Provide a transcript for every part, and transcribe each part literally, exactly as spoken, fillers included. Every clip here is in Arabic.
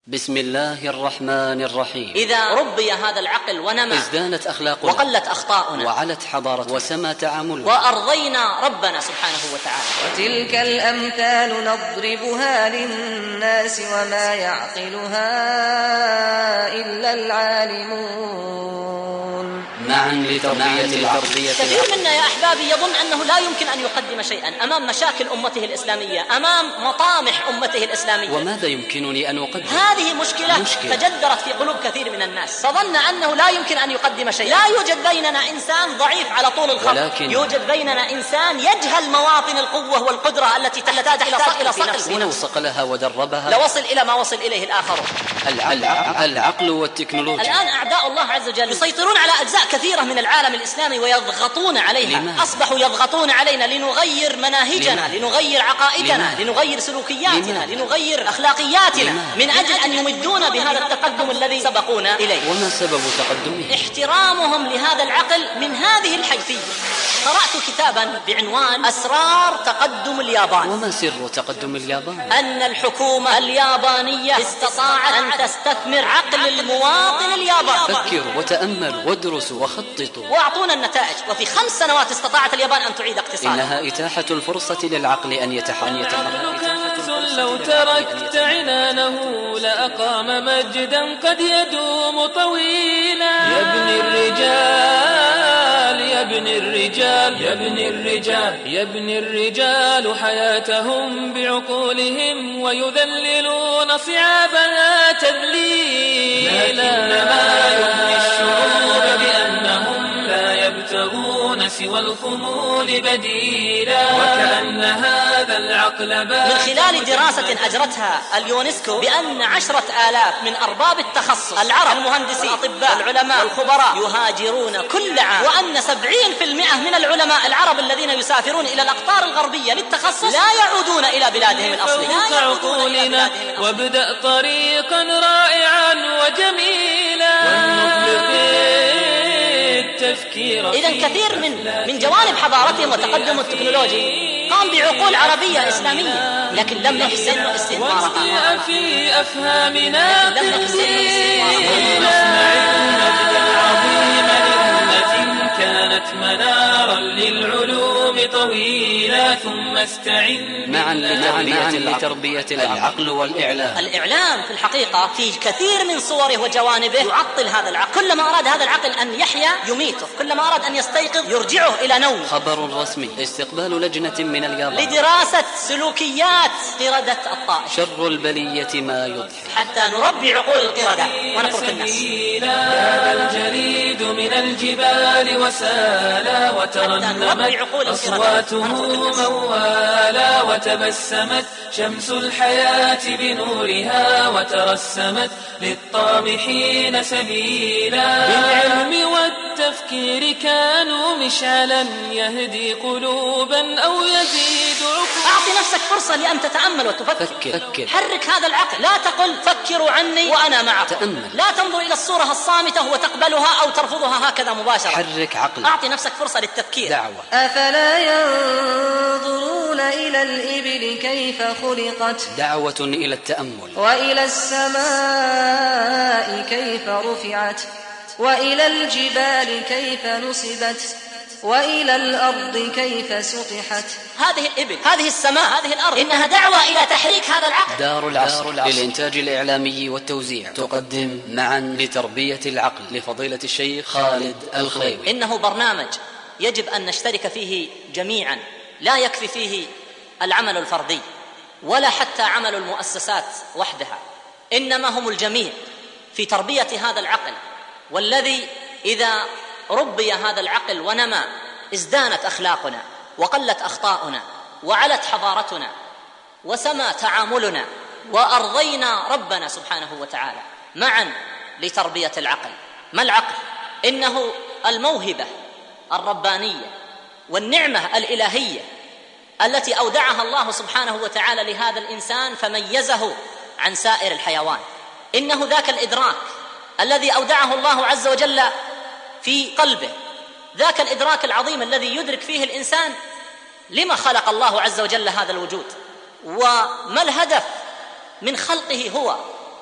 بسم الله الرحمن الرحيم. إذا ربي هذا العقل ونمى ازدانت أخلاقنا وقلت أخطاؤنا وعلت حضارتنا وسما تعاملنا وأرضينا ربنا سبحانه وتعالى. وتلك الأمثال نضربها للناس وما يعقلها إلا العالمون. معا لتربية العقل. كثير منا يا أحبابي يظن أنه لا يمكن أن يقدم شيئا أمام مشاكل أمته الإسلامية، أمام مطامح أمته الإسلامية. وماذا يمكنني أن أقدم؟ هذه مشكلة, مشكلة تجذرت في قلوب كثير من الناس، فظن أنه لا يمكن أن يقدم شيئا. لا يوجد بيننا إنسان ضعيف على طول الخط، ولكن يوجد بيننا إنسان يجهل مواطن القوة والقدرة التي تحتاج إلى صقل. ولو صقلها ودربها لوصل إلى ما وصل إليه الآخرون. العقل, العقل والتكنولوجيا. الآن أعداء الله عز وجل يسيطرون على أجزاء كثيرة من العالم الإسلامي ويضغطون عليها. لماذا؟ أصبحوا يضغطون علينا لنغير مناهجنا، لماذا؟ لنغير عقائدنا، لماذا؟ لنغير سلوكياتنا، لماذا؟ لنغير أخلاقياتنا، لماذا؟ من أجل أن يمدون بهذا التقدم الذي سبقونا إليه. وما سبب تقدمه؟ احترامهم لهذا العقل من هذه الحيثية. قرأت كتابا بعنوان أسرار تقدم اليابان. وما سر تقدم اليابان؟ أن الحكومة اليابانية استطاعت أن تستثمر عقل المواطن الياباني. فكروا وتأملوا وادرسوا وخططوا وأعطونا النتائج. وفي خمس سنوات استطاعت اليابان أن تعيد اقتصادها. إنها إتاحة الفرصة للعقل أن يتحرك. لو تركت عنانه لأقام مجدا قد يدوم طويلا. يا ابن الرجال يا ابن الرجال يا ابن الرجال يا ابن الرجال حياتهم بعقولهم ويذللون صعابها تذليلا. لكنما يغني الشعوب بأنهم لا يبتغون سوى الخمول بديلا. وكأن هذا العقل من خلال دراسة أجرتها اليونسكو بأن عشرة آلاف من أرباب التخصص العرب المهندسين الأطباء العلماء والخبراء يهاجرون كل عام، وأن سبعين بالمئة من العلماء العرب الذين يسافرون إلى الأقطار الغربية للتخصص لا يعودون إلى بلادهم الأصلية. عقولنا وابدأ طريقا رائعا وجميلا. إذن كثير من من جوانب حضارتهم وتقدم التكنولوجي قام بعقول عربية إسلامية، لكن لم نحسن استثمارها. في أفهامنا لم نحسن كانت منارا للعلوم طويلا. ثم استعن معا لتربية العقل والإعلام. الإعلام في الحقيقة في كثير من صوره وجوانبه يعطل هذا العقل. كلما أراد هذا العقل أن يحيا يميته، كلما أراد أن يستيقظ يرجعه إلى نوم. خبر رسمي: استقبال لجنة من اليابان لدراسة سلوكيات قردة الطائر. شر البلية ما يضحك، حتى نربي عقول القردة ونترك الناس. هذا الجليد من الجبال وسالا وترنمت أصواته موالا. وتبسمت شمس الحياة بنورها وترسمت للطامحين سبيلا. بالعلم والتفكير كانوا مشعلا يهدي قلوبا أو يزيد عقولا. أعطي نفسك فرصة لأن تتأمل وتفكر. فكر. فكر. حرك هذا العقل. لا تقل فكروا عني وأنا معكم. تأمل. لا تنظر إلى الصورة الصامتة وتقبلها أو ترفضها هكذا مباشرة. حرك عقل. أعطي نفسك فرصة للتفكير. دعوة. أفلا ينظرون إلى الإبل كيف خلقت. دعوة إلى التأمل. وإلى السماء كيف رفعت. وإلى الجبال كيف نصبت. وإلى الأرض كيف سطحت. هذه الإبل، هذه السماء، هذه الأرض، إنها دعوة إلى تحريك هذا العقل. دار العصر للإنتاج الإعلامي والتوزيع تقدم معا لتربية العقل لفضيلة الشيخ خالد الخليوي. إنه برنامج يجب أن نشترك فيه جميعا، لا يكفي فيه العمل الفردي ولا حتى عمل المؤسسات وحدها، إنما هم الجميع في تربية هذا العقل، والذي إذا ربي هذا العقل ونمى ازدانت أخلاقنا وقلت أخطاؤنا وعلت حضارتنا وسما تعاملنا وأرضينا ربنا سبحانه وتعالى. معا لتربية العقل. ما العقل؟ إنه الموهبة الربانية والنعمة الإلهية التي أودعها الله سبحانه وتعالى لهذا الإنسان فميزه عن سائر الحيوان. إنه ذاك الإدراك الذي أودعه الله عز وجل في قلبه، ذاك الإدراك العظيم الذي يدرك فيه الإنسان لما خلق الله عز وجل هذا الوجود، وما الهدف من خلقه هو،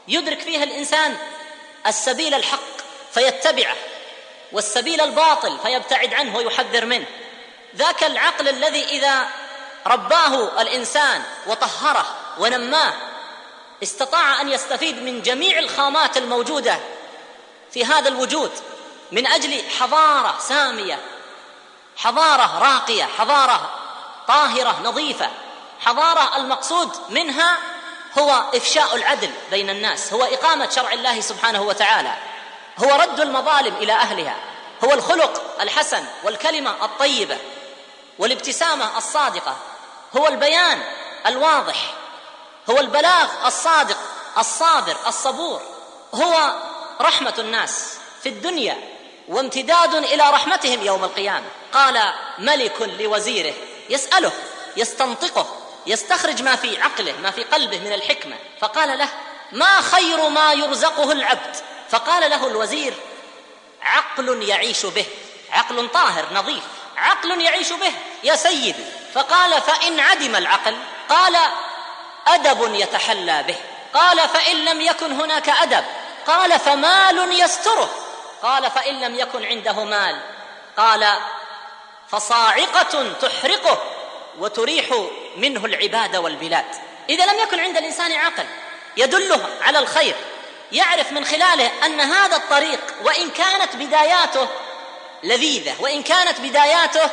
يدرك فيها الإنسان السبيل الحق فيتبعه، والسبيل الباطل فيبتعد عنه ويحذر منه. ذاك العقل الذي إذا رباه الإنسان وطهره ونماه استطاع أن يستفيد من جميع الخامات الموجودة في هذا الوجود من أجل حضارة سامية، حضارة راقية، حضارة طاهرة نظيفة، حضارة المقصود منها هو إفشاء العدل بين الناس، هو إقامة شرع الله سبحانه وتعالى، هو رد المظالم إلى أهلها، هو الخلق الحسن والكلمة الطيبة والابتسامة الصادقة، هو البيان الواضح، هو البلاغ الصادق الصابر الصبور، هو رحمة الناس في الدنيا وامتداد إلى رحمتهم يوم القيامة. قال ملك لوزيره يسأله يستنطقه يستخرج ما في عقله ما في قلبه من الحكمة، فقال له ما خير ما يرزقه العبد؟ فقال له الوزير عقل يعيش به، عقل طاهر نظيف، عقل يعيش به يا سيدي. فقال فإن عدم العقل؟ قال أدب يتحلى به. قال فإن لم يكن هناك أدب؟ قال فمال يستره. قال فإن لم يكن عنده مال؟ قال فصاعقة تحرقه وتريح منه العباد والبلاد. إذا لم يكن عند الإنسان عقل يدله على الخير، يعرف من خلاله أن هذا الطريق وإن كانت بداياته لذيذة وإن كانت بداياته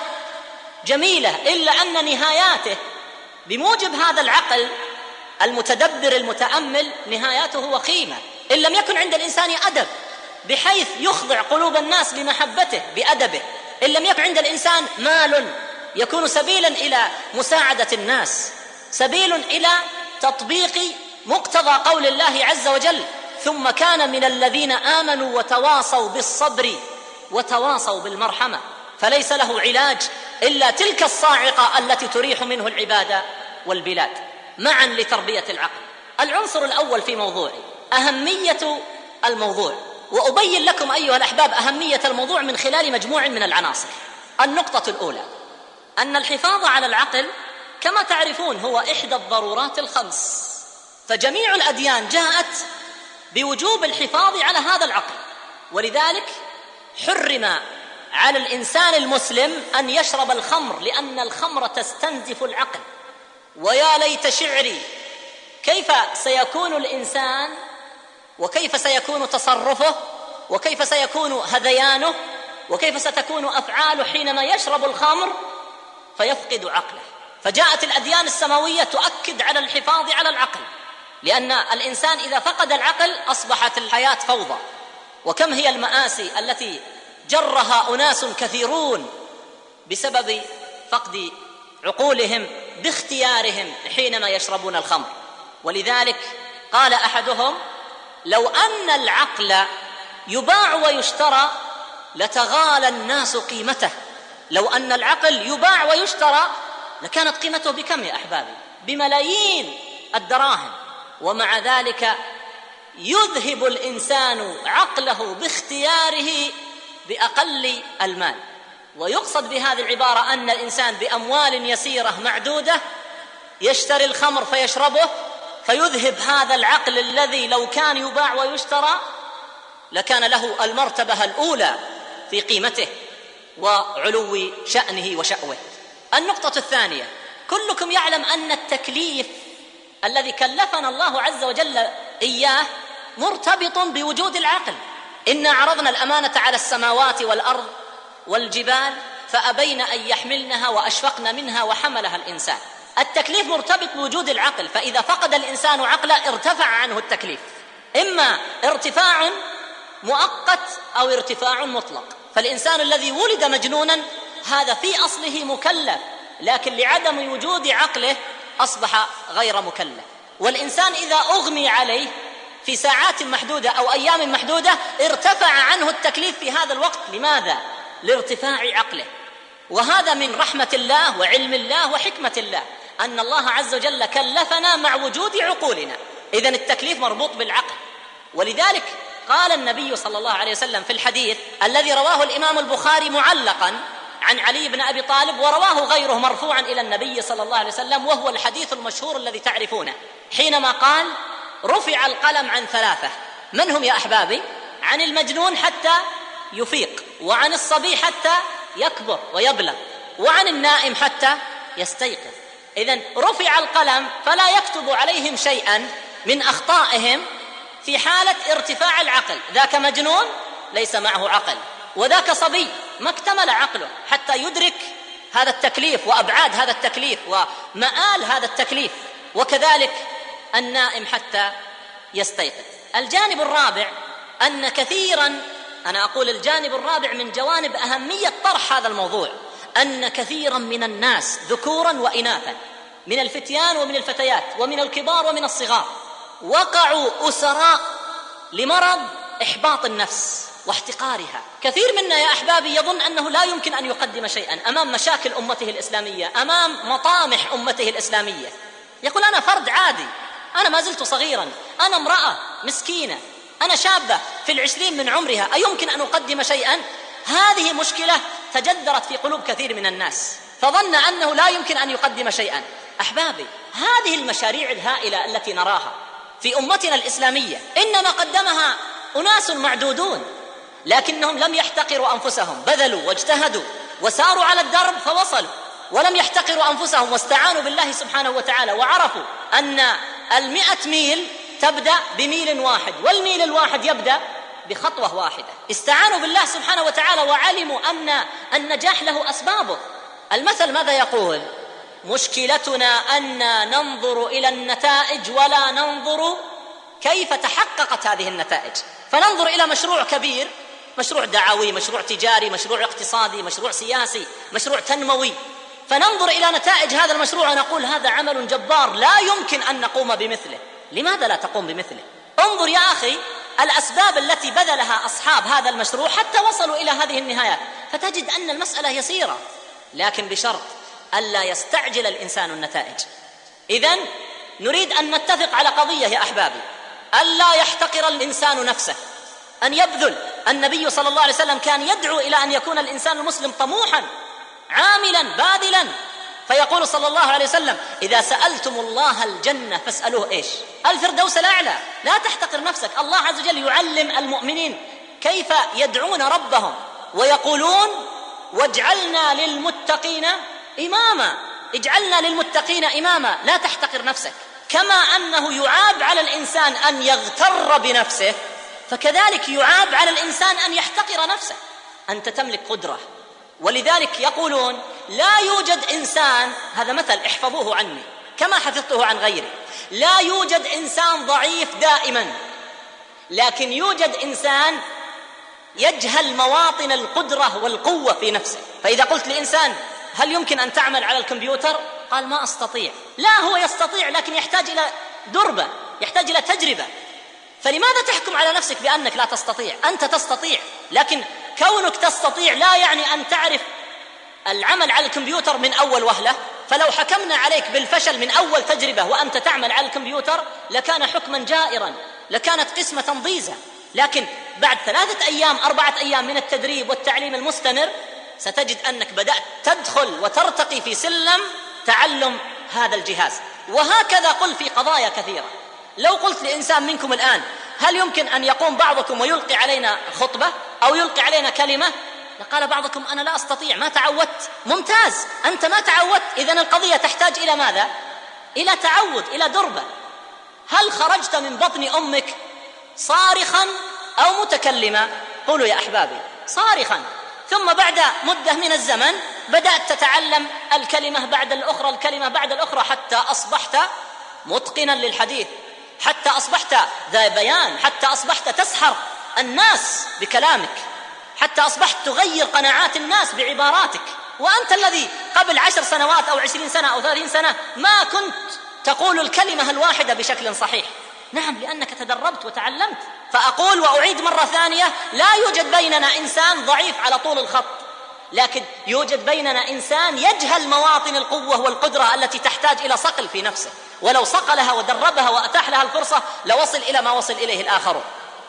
جميلة إلا أن نهاياته بموجب هذا العقل المتدبر المتأمل نهاياته وخيمة. إن لم يكن عند الإنسان أدب بحيث يخضع قلوب الناس لمحبته بأدبه، إن لم يكن عند الإنسان مال يكون سبيلا إلى مساعدة الناس، سبيل إلى تطبيق مقتضى قول الله عز وجل ثم كان من الذين آمنوا وتواصوا بالصبر وتواصوا بالمرحمة، فليس له علاج إلا تلك الصاعقة التي تريح منه العباد والبلاد معا لتربية العقل. العنصر الأول في موضوعي أهمية الموضوع، وأبين لكم أيها الأحباب أهمية الموضوع من خلال مجموع من العناصر. النقطة الأولى أن الحفاظ على العقل كما تعرفون هو إحدى الضرورات الخمس، فجميع الأديان جاءت بوجوب الحفاظ على هذا العقل، ولذلك حرم على الإنسان المسلم أن يشرب الخمر لأن الخمر تستنزف العقل. ويا ليت شعري كيف سيكون الإنسان وكيف سيكون تصرفه وكيف سيكون هذيانه وكيف ستكون أفعاله حينما يشرب الخمر فيفقد عقله. فجاءت الأديان السماوية تؤكد على الحفاظ على العقل، لأن الإنسان إذا فقد العقل أصبحت الحياة فوضى. وكم هي المآسي التي جرها أناس كثيرون بسبب فقد عقولهم باختيارهم حينما يشربون الخمر. ولذلك قال أحدهم لو أن العقل يباع ويشترى لتغالى الناس قيمته. لو أن العقل يباع ويشترى لكانت قيمته بكم يا أحبابي؟ بملايين الدراهم. ومع ذلك يذهب الإنسان عقله باختياره بأقل المال. ويقصد بهذه العبارة أن الإنسان بأموال يسيرة معدودة يشتري الخمر فيشربه فيذهب هذا العقل الذي لو كان يباع ويشترى لكان له المرتبة الأولى في قيمته وعلو شأنه وشأوه. النقطة الثانية، كلكم يعلم أن التكليف الذي كلفنا الله عز وجل إياه مرتبط بوجود العقل. إنا عرضنا الأمانة على السماوات والأرض والجبال فأبين أن يحملنها وأشفقن منها وحملها الإنسان. التكليف مرتبط بوجود العقل، فإذا فقد الإنسان عقله ارتفع عنه التكليف، إما ارتفاع مؤقت أو ارتفاع مطلق. فالإنسان الذي ولد مجنونا هذا في أصله مكلف، لكن لعدم وجود عقله أصبح غير مكلف. والإنسان إذا أغمي عليه في ساعات محدودة أو أيام محدودة ارتفع عنه التكليف في هذا الوقت. لماذا؟ لارتفاع عقله. وهذا من رحمة الله وعلم الله وحكمة الله أن الله عز وجل كلفنا مع وجود عقولنا. إذن التكليف مربوط بالعقل. ولذلك قال النبي صلى الله عليه وسلم في الحديث الذي رواه الإمام البخاري معلقا عن علي بن أبي طالب ورواه غيره مرفوعا إلى النبي صلى الله عليه وسلم، وهو الحديث المشهور الذي تعرفونه، حينما قال رفع القلم عن ثلاثة. من هم يا أحبابي؟ عن المجنون حتى يفيق، وعن الصبي حتى يكبر ويبلغ، وعن النائم حتى يستيقظ. إذن رفع القلم فلا يكتب عليهم شيئا من أخطائهم في حالة ارتفاع العقل. ذاك مجنون ليس معه عقل، وذاك صبي ما اكتمل عقله حتى يدرك هذا التكليف وأبعاد هذا التكليف ومآل هذا التكليف، وكذلك النائم حتى يستيقظ. الجانب الرابع أن كثيرا، أنا أقول الجانب الرابع من جوانب أهمية طرح هذا الموضوع، أن كثيرا من الناس ذكورا وإناثا، من الفتيان ومن الفتيات ومن الكبار ومن الصغار، وقعوا أسراء لمرض إحباط النفس واحتقارها. كثير منا يا أحبابي يظن أنه لا يمكن أن يقدم شيئا أمام مشاكل أمته الإسلامية، أمام مطامح أمته الإسلامية. يقول أنا فرد عادي، أنا ما زلت صغيرا، أنا امرأة مسكينة، أنا شابة في العشرين من عمرها، أيمكن أن أقدم شيئا؟ هذه مشكلة تجذرت في قلوب كثير من الناس، فظن أنه لا يمكن أن يقدم شيئا. أحبابي، هذه المشاريع الهائلة التي نراها في أمتنا الإسلامية إنما قدمها أناس معدودون، لكنهم لم يحتقروا أنفسهم، بذلوا واجتهدوا وساروا على الدرب فوصلوا، ولم يحتقروا أنفسهم واستعانوا بالله سبحانه وتعالى، وعرفوا أن المئة ميل تبدأ بميل واحد، والميل الواحد يبدأ بخطوة واحدة. استعانوا بالله سبحانه وتعالى وعلموا أن النجاح له أسبابه. المثل ماذا يقول؟ مشكلتنا أن ننظر إلى النتائج ولا ننظر كيف تحققت هذه النتائج. فننظر إلى مشروع كبير، مشروع دعوي، مشروع تجاري، مشروع اقتصادي، مشروع سياسي، مشروع تنموي، فننظر إلى نتائج هذا المشروع ونقول هذا عمل جبار لا يمكن أن نقوم بمثله. لماذا لا تقوم بمثله؟ انظر يا أخي الأسباب التي بذلها أصحاب هذا المشروع حتى وصلوا إلى هذه النهايات، فتجد أن المسألة يسيرة، لكن بشرط ألا يستعجل الإنسان النتائج. إذن نريد أن نتفق على قضية يا أحبابي، ألا يحتقر الإنسان نفسه، أن يبذل. النبي صلى الله عليه وسلم كان يدعو إلى أن يكون الإنسان المسلم طموحا عاملا باذلا، فيقول صلى الله عليه وسلم إذا سألتم الله الجنة فاسألوه إيش؟ الفردوس الأعلى. لا تحتقر نفسك. الله عز وجل يعلم المؤمنين كيف يدعون ربهم ويقولون واجعلنا للمتقين إماما، اجعلنا للمتقين إماما. لا تحتقر نفسك. كما أنه يعاب على الإنسان أن يغتر بنفسه، فكذلك يعاب على الإنسان أن يحتقر نفسه. أنت تملك قدرة، ولذلك يقولون لا يوجد إنسان، هذا مثل احفظوه عني كما حفظته عن غيري، لا يوجد إنسان ضعيف دائما، لكن يوجد إنسان يجهل مواطن القدرة والقوة في نفسه. فإذا قلت لإنسان هل يمكن أن تعمل على الكمبيوتر؟ قال ما أستطيع. لا، هو يستطيع لكن يحتاج إلى دربة، يحتاج إلى تجربة. فلماذا تحكم على نفسك بأنك لا تستطيع؟ أنت تستطيع، لكن كونك تستطيع لا يعني أن تعرف العمل على الكمبيوتر من أول وهلة. فلو حكمنا عليك بالفشل من أول تجربة وأنت تعمل على الكمبيوتر لكان حكما جائرا، لكانت قسمة ضيزة. لكن بعد ثلاثة أيام أربعة أيام من التدريب والتعليم المستمر ستجد أنك بدأت تدخل وترتقي في سلم تعلم هذا الجهاز. وهكذا قل في قضايا كثيرة. لو قلت لإنسان منكم الآن هل يمكن أن يقوم بعضكم ويلقي علينا خطبة أو يلقي علينا كلمة؟ لقال بعضكم أنا لا أستطيع، ما تعودت. ممتاز، أنت ما تعودت، إذن القضية تحتاج إلى ماذا؟ إلى تعود، إلى دربة. هل خرجت من بطن أمك صارخا أو متكلما؟ قولوا يا أحبابي صارخا، ثم بعد مدة من الزمن بدأت تتعلم الكلمة بعد الأخرى، الكلمة بعد الأخرى، حتى أصبحت متقنا للحديث، حتى أصبحت ذا بيان، حتى أصبحت تسحر الناس بكلامك، حتى أصبحت تغير قناعات الناس بعباراتك. وأنت الذي قبل عشر سنوات أو عشرين سنة أو ثلاثين سنة ما كنت تقول الكلمة الواحدة بشكل صحيح. نعم، لأنك تدربت وتعلمت. فأقول وأعيد مرة ثانية، لا يوجد بيننا إنسان ضعيف على طول الخط، لكن يوجد بيننا إنسان يجهل مواطن القوة والقدرة التي تحتاج إلى صقل في نفسه، ولو صقلها ودربها وأتاح لها الفرصة لوصل إلى ما وصل إليه الآخرون.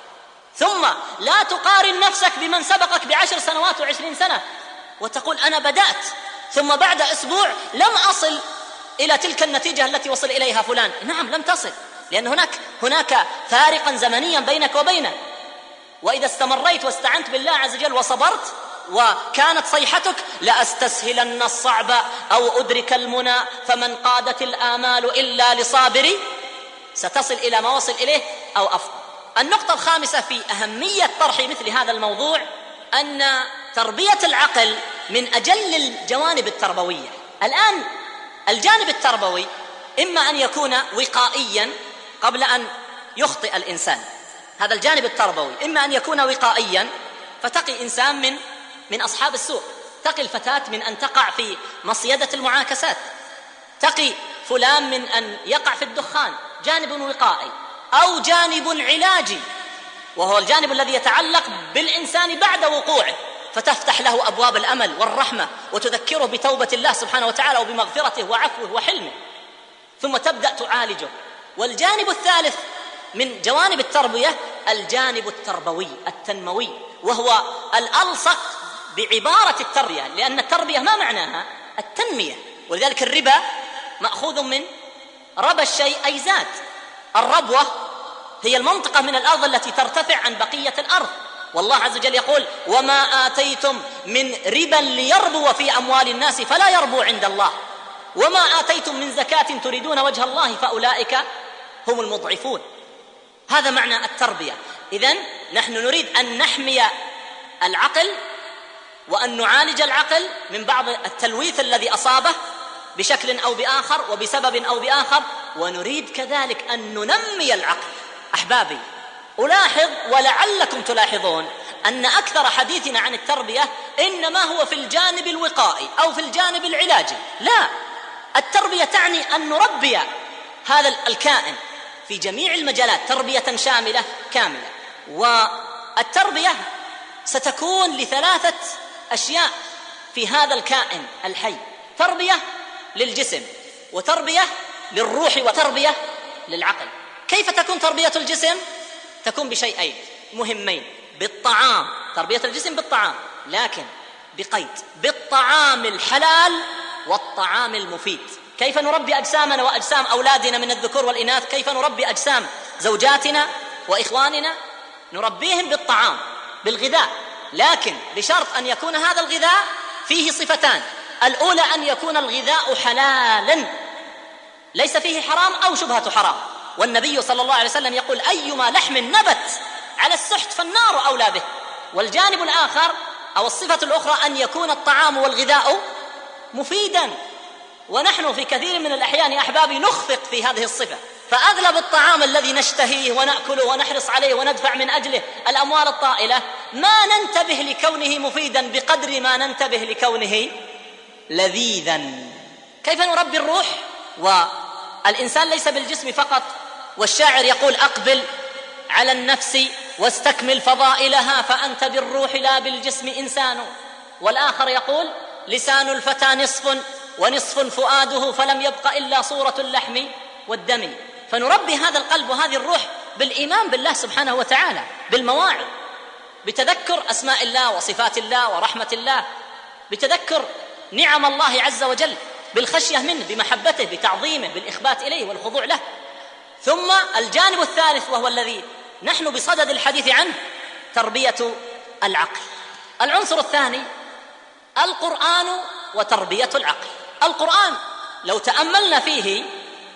ثم لا تقارن نفسك بمن سبقك بعشر سنوات وعشرين سنة وتقول أنا بدأت ثم بعد أسبوع لم أصل إلى تلك النتيجة التي وصل إليها فلان. نعم لم تصل، لأن هناك هناك فارقا زمنيا بينك وبينه. وإذا استمريت واستعنت بالله عز وجل وصبرت وكانت صيحتك لأستسهلن الصعب أو أدرك المنى فمن قادت الآمال إلا لصابري، ستصل إلى ما وصل إليه أو أفضل. النقطة الخامسة في أهمية طرح مثل هذا الموضوع أن تربية العقل من أجل الجوانب التربوية. الآن الجانب التربوي إما أن يكون وقائيا قبل أن يخطئ الإنسان، هذا الجانب التربوي إما أن يكون وقائيا فتقي إنسان من من أصحاب السوء، تقي الفتاة من أن تقع في مصيدة المعاكسات، تقي فلان من أن يقع في الدخان، جانب وقائي. أو جانب علاجي وهو الجانب الذي يتعلق بالإنسان بعد وقوعه، فتفتح له أبواب الأمل والرحمة وتذكره بتوبة الله سبحانه وتعالى وبمغفرته وعفوه وحلمه، ثم تبدأ تعالجه. والجانب الثالث من جوانب التربية الجانب التربوي التنموي، وهو الألصق بعبارة التربية، لأن التربية ما معناها؟ التنمية. ولذلك الربا مأخوذ من ربى الشيء أي زاد. الربوة هي المنطقة من الأرض التي ترتفع عن بقية الأرض، والله عز وجل يقول وما آتيتم من ربا ليربو في أموال الناس فلا يربو عند الله وما آتيتم من زكاة تريدون وجه الله فأولئك هم المضعفون. هذا معنى التربية. إذن نحن نريد أن نحمي العقل وأن نعالج العقل من بعض التلويث الذي أصابه بشكل أو بآخر وبسبب أو بآخر، ونريد كذلك أن ننمي العقل. أحبابي، ألاحظ ولعلكم تلاحظون أن أكثر حديثنا عن التربية إنما هو في الجانب الوقائي أو في الجانب العلاجي. لا، التربية تعني أن نربي هذا الكائن في جميع المجالات تربية شاملة كاملة. والتربية ستكون لثلاثة أشياء في هذا الكائن الحي: تربية للجسم، وتربية للروح، وتربية للعقل. كيف تكون تربية الجسم؟ تكون بشيئين مهمين: بالطعام، تربية الجسم بالطعام، لكن بقيد: بالطعام الحلال والطعام المفيد. كيف نربي أجسامنا وأجسام أولادنا من الذكور والإناث؟ كيف نربي أجسام زوجاتنا وإخواننا؟ نربيهم بالطعام، بالغذاء، لكن بشرط أن يكون هذا الغذاء فيه صفتان: الأولى أن يكون الغذاء حلالا ليس فيه حرام أو شبهة حرام، والنبي صلى الله عليه وسلم يقول أيما لحم نبت على السحت فالنار أولى به. والجانب الآخر أو الصفة الأخرى أن يكون الطعام والغذاء مفيدا، ونحن في كثير من الأحيان يا أحبابي نخفق في هذه الصفة، فأغلب الطعام الذي نشتهيه ونأكله ونحرص عليه وندفع من أجله الأموال الطائلة ما ننتبه لكونه مفيدا بقدر ما ننتبه لكونه لذيذا. كيف نربي الروح؟ والإنسان ليس بالجسم فقط، والشاعر يقول أقبل على النفس واستكمل فضائلها فأنت بالروح لا بالجسم إنسان. والآخر يقول لسان الفتى نصف ونصف فؤاده فلم يبق إلا صورة اللحم والدم. فنربي هذا القلب وهذه الروح بالإيمان بالله سبحانه وتعالى، بالمواعظ، بتذكر أسماء الله وصفات الله ورحمة الله، بتذكر نعم الله عز وجل، بالخشية منه، بمحبته، بتعظيمه، بالإخبات إليه والخضوع له. ثم الجانب الثالث وهو الذي نحن بصدد الحديث عنه: تربية العقل. العنصر الثاني القرآن وتربية العقل. القرآن لو تأملنا فيه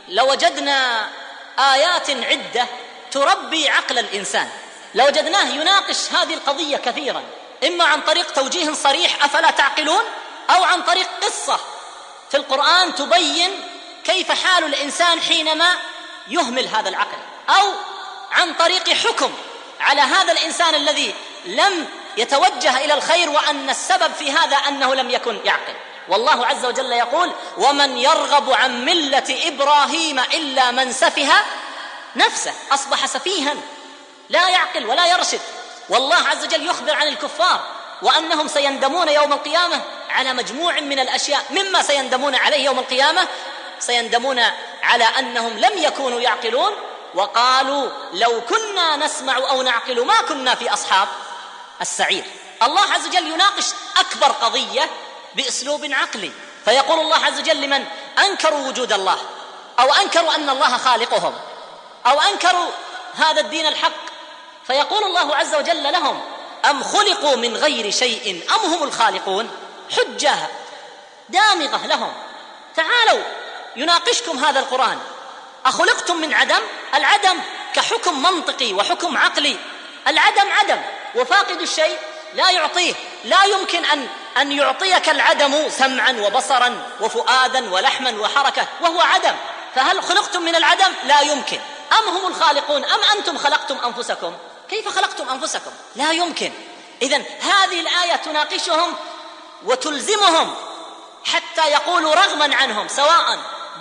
لوجدنا آيات عدة تربي عقل الإنسان، لوجدناه يناقش هذه القضية كثيرا، إما عن طريق توجيه صريح أفلا تعقلون، أو عن طريق قصة في القرآن تبين كيف حال الإنسان حينما يهمل هذا العقل، أو عن طريق حكم على هذا الإنسان الذي لم يتوجه إلى الخير وأن السبب في هذا أنه لم يكن يعقل. والله عز وجل يقول ومن يرغب عن ملة إبراهيم إلا من سفه نفسه، أصبح سفيها لا يعقل ولا يرشد. والله عز وجل يخبر عن الكفار وأنهم سيندمون يوم القيامة على مجموع من الأشياء. مما سيندمون عليه يوم القيامة سيندمون على أنهم لم يكونوا يعقلون، وقالوا لو كنا نسمع أو نعقل ما كنا في أصحاب السعير. الله عز وجل يناقش أكبر قضية بأسلوب عقلي، فيقول الله عز وجل لمن أنكروا وجود الله أو أنكروا أن الله خالقهم أو أنكروا هذا الدين الحق، فيقول الله عز وجل لهم: أم خلقوا من غير شيء أم هم الخالقون؟ حجة دامغة لهم. تعالوا يناقشكم هذا القرآن. أخلقتم من عدم؟ العدم كحكم منطقي وحكم عقلي، العدم عدم، وفاقد الشيء لا يعطيه. لا يمكن أن أن يعطيك العدم سمعا وبصرا وفؤادا ولحما وحركة وهو عدم. فهل خلقتم من العدم؟ لا يمكن. أم هم الخالقون؟ أم أنتم خلقتم أنفسكم؟ كيف خلقتم أنفسكم؟ لا يمكن. إذن هذه الآية تناقشهم وتلزمهم حتى يقولوا رغما عنهم، سواء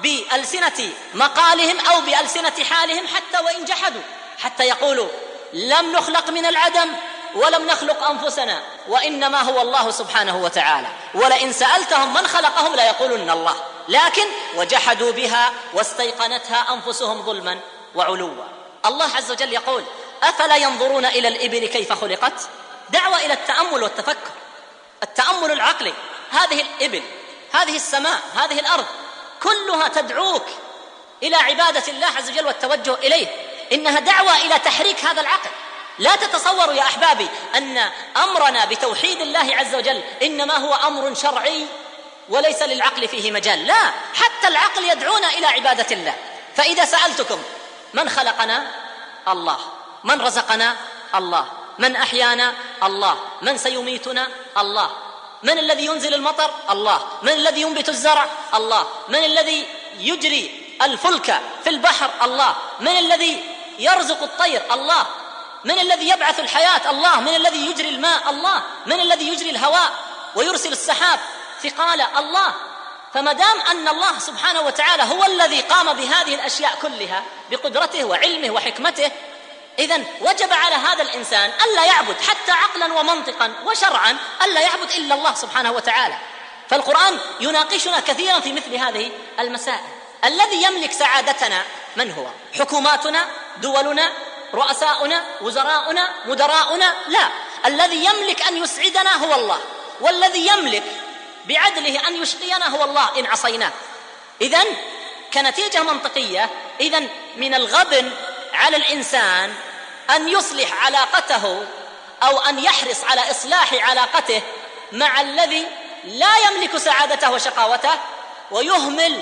بألسنة مقالهم أو بألسنة حالهم، حتى وإن جحدوا، حتى يقولوا: لم نخلق من العدم ولم نخلق أنفسنا، وإنما هو الله سبحانه وتعالى، ولئن سألتهم من خلقهم لا يقولون الله، لكن وجحدوا بها واستيقنتها أنفسهم ظلما وعلوا. الله عز وجل يقول: أفلا ينظرون إلى الإبل كيف خلقت؟ دعوة إلى التأمل والتفكر، التأمل العقلي. هذه الإبل، هذه السماء، هذه الأرض، كلها تدعوك إلى عبادة الله عز وجل والتوجه إليه. إنها دعوة إلى تحريك هذا العقل. لا تتصوروا يا أحبابي أن أمرنا بتوحيد الله عز وجل إنما هو أمر شرعي وليس للعقل فيه مجال، لا، حتى العقل يدعونا إلى عبادة الله. فإذا سألتكم: من خلقنا؟ الله. من رزقنا؟ الله. من أحيانا؟ الله. من سيميتنا؟ الله. من الذي ينزل المطر؟ الله. من الذي ينبت الزرع؟ الله. من الذي يجري الفلك في البحر؟ الله. من الذي يرزق الطير؟ الله. من الذي يبعث الحياة؟ الله. من الذي يجري الماء؟ الله. من الذي يجري الهواء ويرسل السحاب ثقال؟ الله. فما دام أن الله سبحانه وتعالى هو الذي قام بهذه الأشياء كلها بقدرته وعلمه وحكمته، إذن وجب على هذا الإنسان ألا يعبد حتى عقلا ومنطقا وشرعا، ألا يعبد إلا الله سبحانه وتعالى. فالقرآن يناقشنا كثيرا في مثل هذه المسائل. الذي يملك سعادتنا من هو؟ حكوماتنا؟ دولنا؟ رؤساؤنا؟ وزراؤنا؟ مدراؤنا؟ لا، الذي يملك أن يسعدنا هو الله، والذي يملك بعدله أن يشقينا هو الله إن عصيناه. إذن كنتيجة منطقية، إذن من الغبن على الإنسان أن يصلح علاقته أو أن يحرص على إصلاح علاقته مع الذي لا يملك سعادته وشقاوته، ويهمل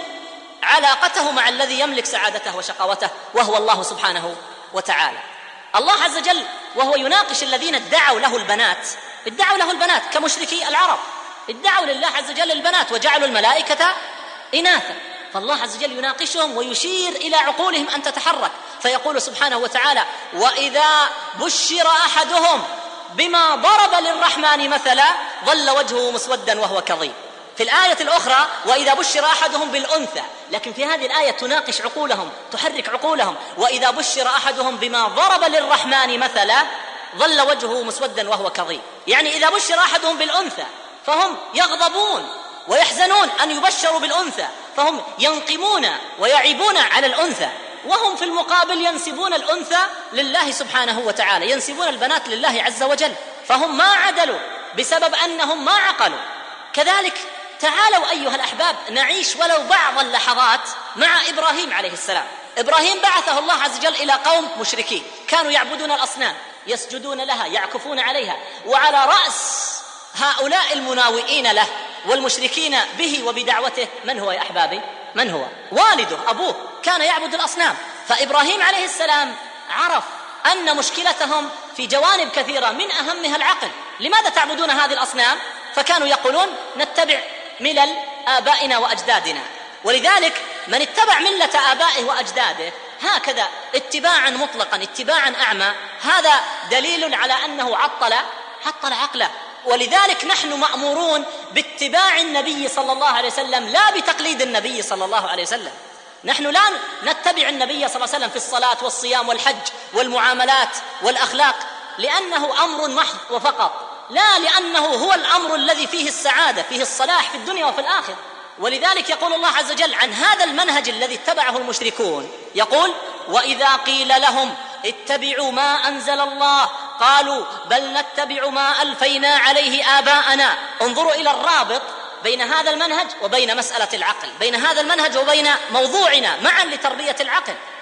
علاقته مع الذي يملك سعادته وشقاوته وهو الله سبحانه وتعالى. الله عز وجل وهو يناقش الذين ادعوا له البنات، ادعوا له البنات كمشركي العرب، ادعوا لله عز وجل البنات وجعلوا الملائكة إناثا. فالله عز وجل يناقشهم ويشير إلى عقولهم أن تتحرك، فيقول سبحانه وتعالى: وإذا بشر أحدهم بما ضرب للرحمن مثلا ظل وجهه مسودا وهو كظيم. في الآية الأخرى: وإذا بشر أحدهم بالأنثى. لكن في هذه الآية تناقش عقولهم، تحرك عقولهم: وإذا بشر أحدهم بما ضرب للرحمن مثلا ظل وجهه مسودا وهو كظيم. يعني إذا بشر أحدهم بالأنثى فهم يغضبون ويحزنون أن يبشروا بالأنثى، فهم ينقمون ويعيبون على الأنثى، وهم في المقابل ينسبون الأنثى لله سبحانه وتعالى، ينسبون البنات لله عز وجل، فهم ما عدلوا بسبب أنهم ما عقلوا. كذلك تعالوا أيها الأحباب نعيش ولو بعض اللحظات مع إبراهيم عليه السلام. إبراهيم بعثه الله عز وجل إلى قوم مشركين كانوا يعبدون الأصنام، يسجدون لها، يعكفون عليها، وعلى رأس هؤلاء المناوئين له والمشركين به وبدعوته من هو يا أحبابي؟ من هو؟ والده، أبوه كان يعبد الأصنام. فإبراهيم عليه السلام عرف أن مشكلتهم في جوانب كثيرة من أهمها العقل. لماذا تعبدون هذه الأصنام؟ فكانوا يقولون: نتبع ملل آبائنا وأجدادنا. ولذلك من اتبع ملة آبائه وأجداده هكذا اتباعا مطلقا، اتباعا أعمى، هذا دليل على أنه عطل عطل عقله. ولذلك نحن مأمورون باتباع النبي صلى الله عليه وسلم لا بتقليد النبي صلى الله عليه وسلم. نحن لا نتبع النبي صلى الله عليه وسلم في الصلاة والصيام والحج والمعاملات والأخلاق لأنه أمر محض وفقط، لا لأنه هو الأمر الذي فيه السعادة، فيه الصلاح في الدنيا وفي الآخرة. ولذلك يقول الله عز وجل عن هذا المنهج الذي اتبعه المشركون، يقول: وإذا قيل لهم اتبعوا ما أنزل الله قالوا بل نتبع ما ألفينا عليه آباءنا. انظروا إلى الرابط بين هذا المنهج وبين مسألة العقل، بين هذا المنهج وبين موضوعنا معا لتربية العقل.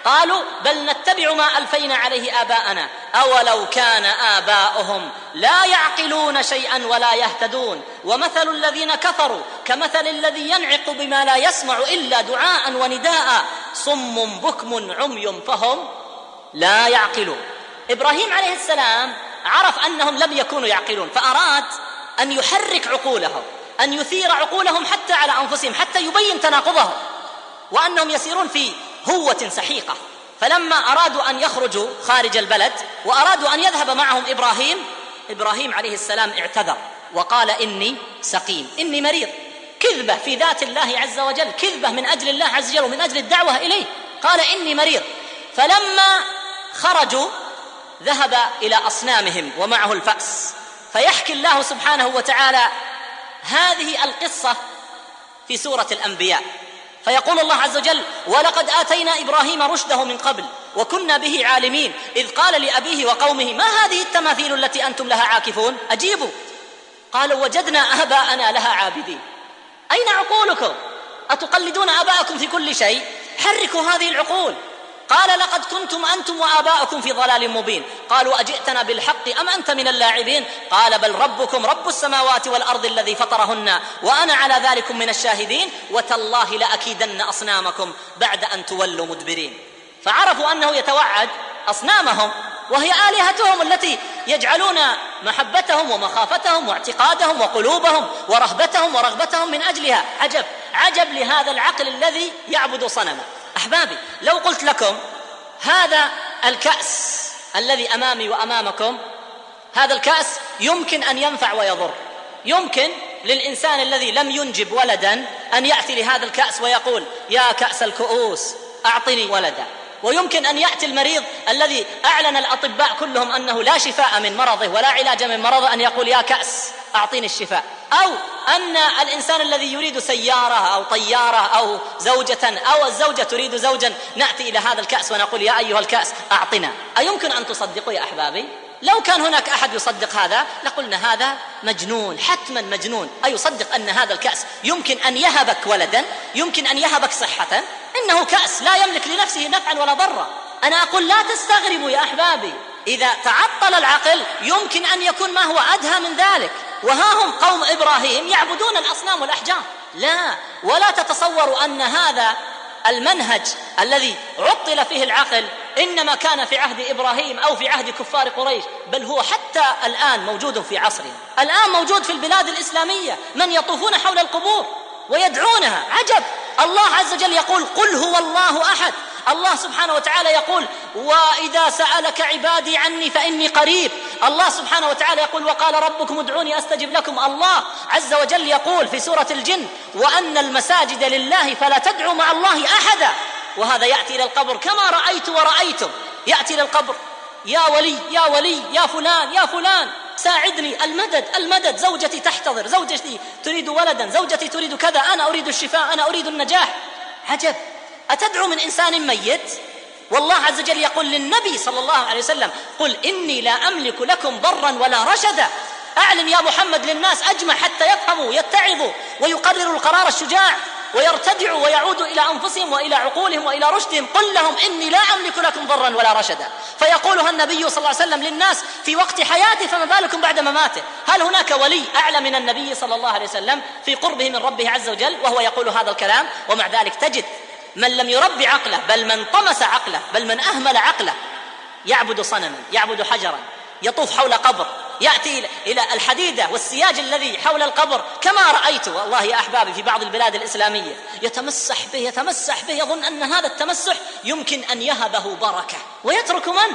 قالوا بل نتبع ما ألفينا عليه آباءنا أولو كان آباؤهم لا يعقلون شيئا ولا يهتدون ومثل الذين كفروا كمثل الذي ينعق بما لا يسمع إلا دعاء ونداء صم بكم عمي فهم لا يعقلون. إبراهيم عليه السلام عرف أنهم لم يكونوا يعقلون، فأراد أن يحرك عقولهم، أن يثير عقولهم حتى على أنفسهم، حتى يبين تناقضهم وأنهم يسيرون في هوة سحيقة. فلما أرادوا أن يخرجوا خارج البلد وأرادوا أن يذهب معهم إبراهيم، إبراهيم عليه السلام اعتذر وقال إني سقيم، إني مريض. كذبة في ذات الله عز وجل، كذبة من أجل الله عز وجل ومن أجل الدعوة إليه، قال إني مريض. فلما خرجوا ذهب إلى أصنامهم ومعه الفأس، فيحكي الله سبحانه وتعالى هذه القصة في سورة الأنبياء، فيقول الله عز وجل ولقد آتينا إبراهيم رشده من قبل وكنا به عالمين إذ قال لأبيه وقومه ما هذه التماثيل التي أنتم لها عاكفون أجيبوا. قالوا وجدنا آباءنا لها عابدين. أين عقولكم؟ أتقلدون آباءكم في كل شيء؟ حركوا هذه العقول. قال لقد كنتم أنتم وآباؤكم في ضلال مبين. قالوا أجئتنا بالحق أم أنت من اللاعبين؟ قال بل ربكم رب السماوات والأرض الذي فطرهن وأنا على ذلكم من الشاهدين وتالله لأكيدن أصنامكم بعد أن تولوا مدبرين. فعرفوا أنه يتوعد أصنامهم وهي آلهتهم التي يجعلون محبتهم ومخافتهم واعتقادهم وقلوبهم ورهبتهم ورغبتهم من أجلها. عجب عجب لهذا العقل الذي يعبد صنما. أحبابي لو قلت لكم هذا الكأس الذي أمامي وأمامكم، هذا الكأس يمكن أن ينفع ويضر. يمكن للإنسان الذي لم ينجب ولدا أن يأتي لهذا الكأس ويقول يا كأس الكؤوس أعطني ولدا، ويمكن أن يأتي المريض الذي أعلن الأطباء كلهم أنه لا شفاء من مرضه ولا علاج من مرضه أن يقول يا كأس أعطيني الشفاء. أو أن الإنسان الذي يريد سيارة أو طيارة أو زوجة أو الزوجة تريد زوجا نأتي إلى هذا الكأس ونقول يا أيها الكأس أعطنا. أيمكن أن تصدقوا يا أحبابي؟ لو كان هناك أحد يصدق هذا لقلنا هذا مجنون، حتما مجنون. أيصدق أن هذا الكأس يمكن أن يهبك ولدا، يمكن أن يهبك صحة؟ إنه كأس لا يملك لنفسه نفعا ولا ضرا. أنا أقول لا تستغربوا يا أحبابي، إذا تعطل العقل يمكن أن يكون ما هو أدهى من ذلك. وها هم قوم إبراهيم يعبدون الأصنام والأحجار. لا، ولا تتصوروا أن هذا المنهج الذي عطل فيه العقل إنما كان في عهد إبراهيم أو في عهد كفار قريش، بل هو حتى الآن موجود في عصرنا، الآن موجود في البلاد الإسلامية من يطوفون حول القبور ويدعونها. عجب، الله عز وجل يقول قل هو الله أحد. الله سبحانه وتعالى يقول وإذا سألك عبادي عني فإني قريب. الله سبحانه وتعالى يقول وقال ربكم ادعوني أستجب لكم. الله عز وجل يقول في سورة الجن وأن المساجد لله فلا تدعوا مع الله أحدا. وهذا يأتي إلى القبر كما رأيت ورأيتم، يأتي إلى القبر يا ولي يا ولي يا فلان يا فلان ساعدني، المدد المدد، زوجتي تحتضر، زوجتي تريد ولدا، زوجتي تريد كذا، أنا أريد الشفاء، أنا أريد النجاح. عجب، أتدعو من إنسان ميت؟ والله عز وجل يقول للنبي صلى الله عليه وسلم قل إني لا أملك لكم ضرا ولا رشدا. أعلن يا محمد للناس أجمع حتى يفهموا يتعظوا ويقرروا القرار الشجاع ويرتدعوا ويعودوا إلى أنفسهم وإلى عقولهم وإلى رشدهم. قل لهم إني لا أملك لكم ضرا ولا رشدا. فيقولها النبي صلى الله عليه وسلم للناس في وقت حياته، فما بالكم بعد مماته؟ هل هناك ولي أعلى من النبي صلى الله عليه وسلم في قربه من ربه عز وجل وهو يقول هذا الكلام؟ ومع ذلك تجد من لم يربي عقله، بل من طمس عقله، بل من أهمل عقله، يعبد صنما، يعبد حجرا، يطوف حول قبر، يأتي إلى الحديدة والسياج الذي حول القبر كما رأيت والله يا أحبابي في بعض البلاد الإسلامية، يتمسح به يتمسح به يظن أن هذا التمسح يمكن أن يهبه بركة، ويترك من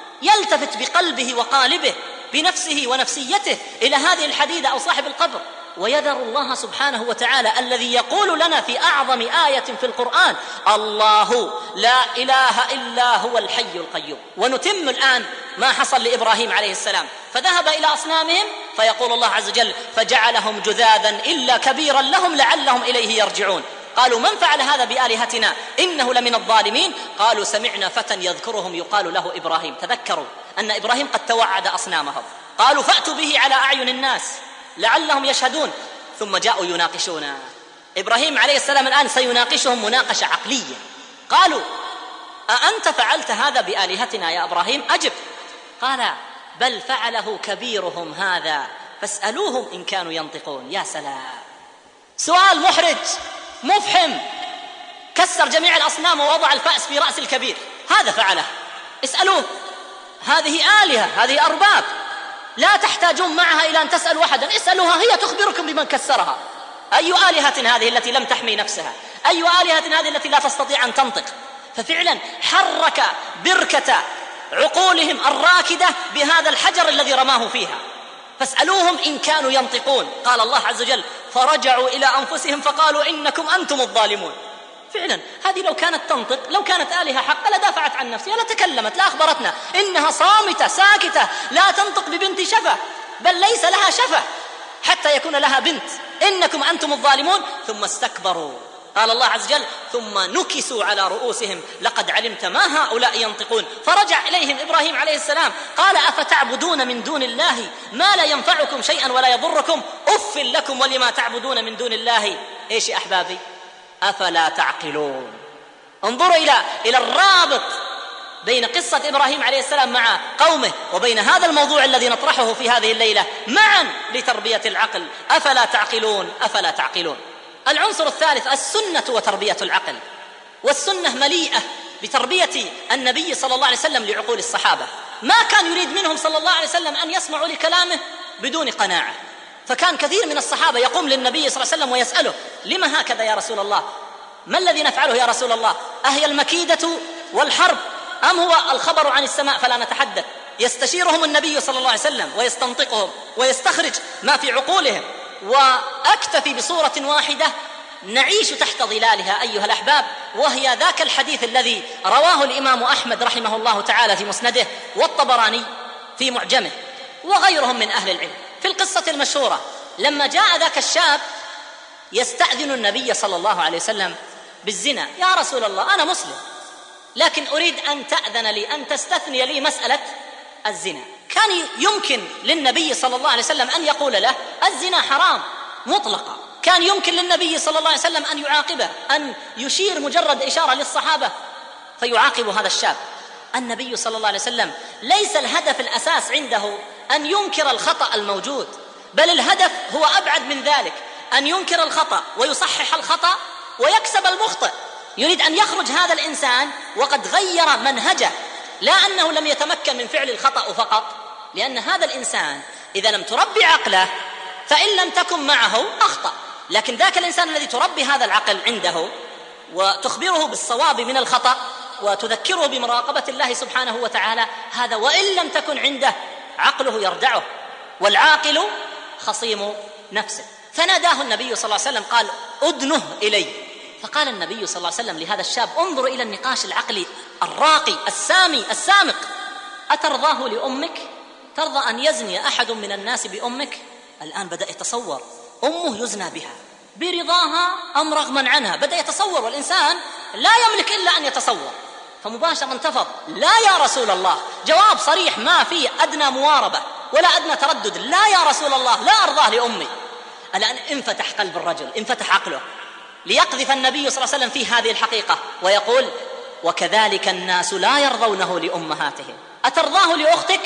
يلتفت بقلبه وقالبه بنفسه ونفسيته إلى هذه الحديدة أو صاحب القبر، ويذر الله سبحانه وتعالى الذي يقول لنا في أعظم آية في القرآن الله لا إله إلا هو الحي القيوم. ونتم الآن ما حصل لإبراهيم عليه السلام، فذهب إلى أصنامهم فيقول الله عز وجل فجعلهم جذاذا إلا كبيرا لهم لعلهم إليه يرجعون. قالوا من فعل هذا بآلهتنا إنه لمن الظالمين. قالوا سمعنا فتى يذكرهم يقال له إبراهيم. تذكروا أن إبراهيم قد توعد أصنامهم. قالوا فأتوا به على أعين الناس لعلهم يشهدون. ثم جاءوا يناقشون إبراهيم عليه السلام. الآن سيناقشهم مناقشة عقلية. قالوا أأنت فعلت هذا بآلهتنا يا إبراهيم؟ أجب. قال بل فعله كبيرهم هذا فاسألوهم إن كانوا ينطقون. يا سلام، سؤال محرج مفحم. كسر جميع الأصنام ووضع الفأس في رأس الكبير، هذا فعله، اسألوه. هذه آلهة، هذه أرباب، لا تحتاجون معها إلى أن تسألوا أحدا، اسألوها هي تخبركم بمن كسرها. أي آلهة هذه التي لم تحمي نفسها؟ أي آلهة هذه التي لا تستطيع أن تنطق؟ ففعلا حرك بركة عقولهم الراكدة بهذا الحجر الذي رماه فيها. فاسألوهم إن كانوا ينطقون. قال الله عز وجل فرجعوا إلى أنفسهم فقالوا إنكم أنتم الظالمون. فعلا هذه لو كانت تنطق، لو كانت آلهة حق لدافعت عن نفسها، لتكلمت، لا أخبرتنا. إنها صامتة ساكتة لا تنطق ببنت شفة، بل ليس لها شفة حتى يكون لها بنت. إنكم أنتم الظالمون. ثم استكبروا. قال الله عز وجل ثم نكسوا على رؤوسهم لقد علمت ما هؤلاء ينطقون. فرجع إليهم إبراهيم عليه السلام قال أفتعبدون من دون الله ما لا ينفعكم شيئا ولا يضركم أف لكم ولما تعبدون من دون الله. إيش يا أحبابي؟ أفلا تعقلون. انظروا إلى إلى الرابط بين قصة إبراهيم عليه السلام مع قومه وبين هذا الموضوع الذي نطرحه في هذه الليلة معا لتربية العقل. أفلا تعقلون، أفلا تعقلون. العنصر الثالث السنة وتربية العقل. والسنة مليئة بتربية النبي صلى الله عليه وسلم لعقول الصحابة. ما كان يريد منهم صلى الله عليه وسلم أن يسمعوا لكلامه بدون قناعة. فكان كثير من الصحابة يقوم للنبي صلى الله عليه وسلم ويسأله لما هكذا يا رسول الله؟ ما الذي نفعله يا رسول الله؟ أهي المكيدة والحرب أم هو الخبر عن السماء فلا نتحدث؟ يستشيرهم النبي صلى الله عليه وسلم ويستنطقهم ويستخرج ما في عقولهم. وأكتفي بصورة واحدة نعيش تحت ظلالها أيها الأحباب، وهي ذاك الحديث الذي رواه الإمام أحمد رحمه الله تعالى في مسنده والطبراني في معجمه وغيرهم من أهل العلم. في القصة المشهورة لما جاء ذاك الشاب يستأذن النبي صلى الله عليه وسلم بالزنا: يا رسول الله أنا مسلم لكن أريد أن تأذن لي أن تستثني لي مسألة الزنا. كان يمكن للنبي صلى الله عليه وسلم أن يقول له الزنا حرام مطلقا، كان يمكن للنبي صلى الله عليه وسلم أن يعاقبه، أن يشير مجرد إشارة للصحابة فيعاقب هذا الشاب. النبي صلى الله عليه وسلم ليس الهدف الأساس عنده أن ينكر الخطأ الموجود، بل الهدف هو أبعد من ذلك، أن ينكر الخطأ ويصحح الخطأ ويكسب المخطئ. يريد أن يخرج هذا الإنسان وقد غير منهجه، لا أنه لم يتمكن من فعل الخطأ فقط، لأن هذا الإنسان إذا لم تربي عقله فإن لم تكن معه أخطأ. لكن ذاك الإنسان الذي تربي هذا العقل عنده وتخبره بالصواب من الخطأ وتذكره بمراقبة الله سبحانه وتعالى، هذا وإن لم تكن عنده عقله يردعه، والعاقل خصيم نفسه. فناداه النبي صلى الله عليه وسلم قال أدنه إلي. فقال النبي صلى الله عليه وسلم لهذا الشاب: انظر إلى النقاش العقلي الراقي السامي السامق، أترضاه لأمك؟ ترضى أن يزني أحد من الناس بأمك؟ الآن بدأ يتصور أمه يزنى بها برضاها أم رغما عنها، بدأ يتصور، والإنسان لا يملك إلا أن يتصور. فمباشرة انتفض: لا يا رسول الله، جواب صريح ما فيه أدنى مواربة ولا أدنى تردد، لا يا رسول الله لا أرضاه لأمي. الآن انفتح قلب الرجل، انفتح عقله ليقذف النبي صلى الله عليه وسلم في هذه الحقيقة ويقول: وكذلك الناس لا يرضونه لأمهاتهم، أترضاه لأختك؟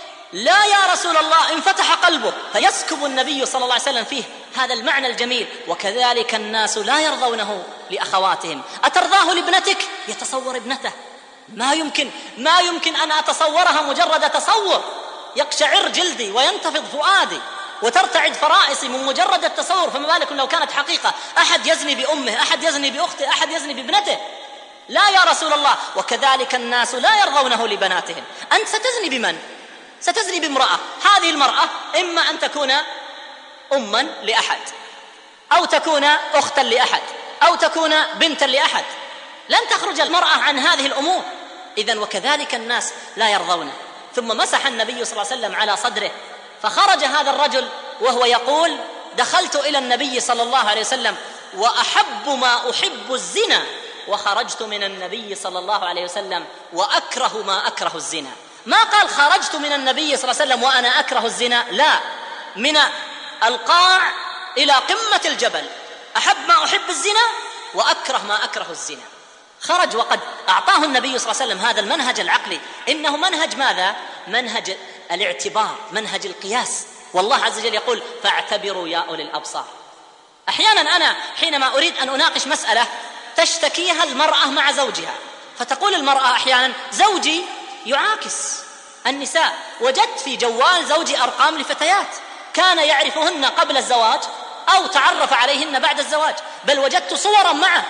لا يا رسول الله. انفتح قلبه فيسكب النبي صلى الله عليه وسلم فيه هذا المعنى الجميل: وكذلك الناس لا يرضونه لأخواتهم، أترضاه لابنتك؟ يتصور ابنته، ما يمكن ما يمكن أن أتصورها مجرد تصور، يقشعر جلدي وينتفض فؤادي وترتعد فرائصي من مجرد التصور، فما بالك لو كانت حقيقة، أحد يزني بأمه، أحد يزني بأخته، أحد يزني بابنته. لا يا رسول الله، وكذلك الناس لا يرضونه لبناتهم. أنت ستزني بمن؟ ستزني بامرأة، هذه المرأة إما أن تكون أما لأحد، أو تكون أختا لأحد، أو تكون بنتا لأحد، لن تخرج المرأة عن هذه الأمور. إذن وكذلك الناس لا يرضونه. ثم مسح النبي صلى الله عليه وسلم على صدره، فخرج هذا الرجل وهو يقول: دخلت إلى النبي صلى الله عليه وسلم وأحب ما أحب الزنا، وخرجت من النبي صلى الله عليه وسلم وأكره ما أكره الزنا. ما قال خرجت من النبي صلى الله عليه وسلم وأنا أكره الزنا، لا، من القاع إلى قمة الجبل، أحب ما أحب الزنا وأكره ما أكره الزنا. خرج وقد أعطاه النبي صلى الله عليه وسلم هذا المنهج العقلي. إنه منهج ماذا؟ منهج الاعتبار، منهج القياس. والله عز وجل يقول فاعتبروا يا أولي الأبصار. أحيانا أنا حينما أريد أن أناقش مسألة تشتكيها المرأة مع زوجها، فتقول المرأة أحيانا زوجي يعاكس النساء، وجدت في جوال زوجي أرقام لفتيات كان يعرفهن قبل الزواج أو تعرف عليهن بعد الزواج، بل وجدت صورا معه،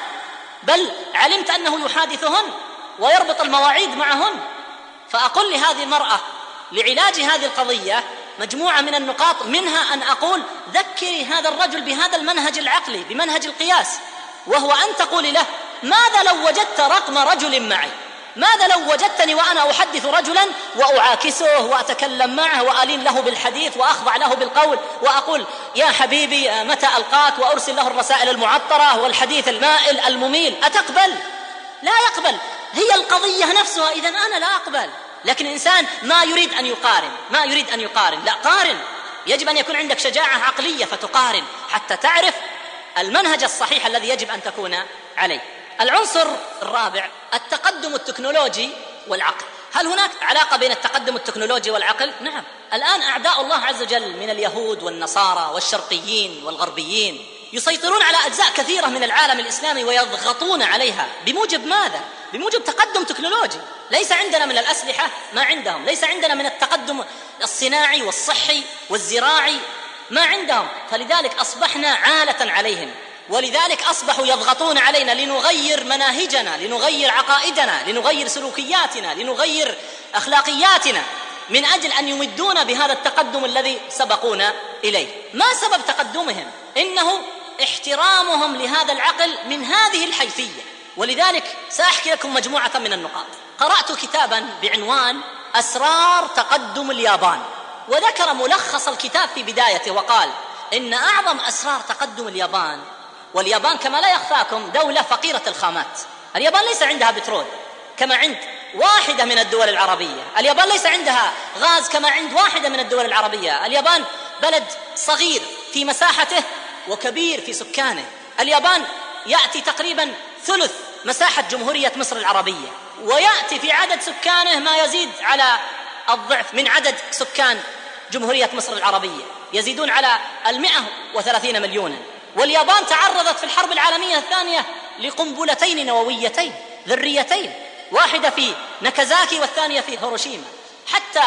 بل علمت أنه يحادثهن ويربط المواعيد معهن. فأقول لهذه المرأة لعلاج هذه القضية مجموعة من النقاط، منها أن أقول ذكري هذا الرجل بهذا المنهج العقلي، بمنهج القياس، وهو أن تقولي له ماذا لو وجدت رقم رجل معي؟ ماذا لو وجدتني وأنا أحدث رجلا وأعاكسه وأتكلم معه وألين له بالحديث وأخضع له بالقول وأقول يا حبيبي متى ألقاك، وأرسل له الرسائل المعطرة والحديث المائل المميل، أتقبل؟ لا يقبل. هي القضية نفسها. إذن أنا لا أقبل. لكن الإنسان ما يريد أن يقارن، ما يريد أن يقارن، لا قارن. يجب أن يكون عندك شجاعة عقلية فتقارن حتى تعرف المنهج الصحيح الذي يجب أن تكون عليه. العنصر الرابع التقدم التكنولوجي والعقل. هل هناك علاقة بين التقدم التكنولوجي والعقل؟ نعم. الآن أعداء الله عز وجل من اليهود والنصارى والشرقيين والغربيين يسيطرون على أجزاء كثيرة من العالم الإسلامي ويضغطون عليها بموجب ماذا؟ بموجب تقدم تكنولوجي. ليس عندنا من الأسلحة ما عندهم، ليس عندنا من التقدم الصناعي والصحي والزراعي ما عندهم، فلذلك أصبحنا عالة عليهم، ولذلك أصبحوا يضغطون علينا لنغير مناهجنا، لنغير عقائدنا، لنغير سلوكياتنا، لنغير أخلاقياتنا، من أجل أن يمدون بهذا التقدم الذي سبقونا إليه. ما سبب تقدمهم؟ إنه احترامهم لهذا العقل من هذه الحيثية. ولذلك سأحكي لكم مجموعة من النقاط. قرأت كتابا بعنوان أسرار تقدم اليابان، وذكر ملخص الكتاب في بدايته وقال إن أعظم أسرار تقدم اليابان، واليابان كما لا يخفاكم دولة فقيرة الخامات، اليابان ليس عندها بترول كما عند واحدة من الدول العربية، اليابان ليس عندها غاز كما عند واحدة من الدول العربية، اليابان بلد صغير في مساحته وكبير في سكانه، اليابان يأتي تقريبا ثلث مساحة جمهورية مصر العربية، ويأتي في عدد سكانه ما يزيد على الضعف من عدد سكان جمهورية مصر العربية، يزيدون على المئة وثلاثين مليونا. واليابان تعرضت في الحرب العالمية الثانية لقنبلتين نوويتين ذريتين، واحدة في ناكازاكي والثانية في هيروشيما، حتى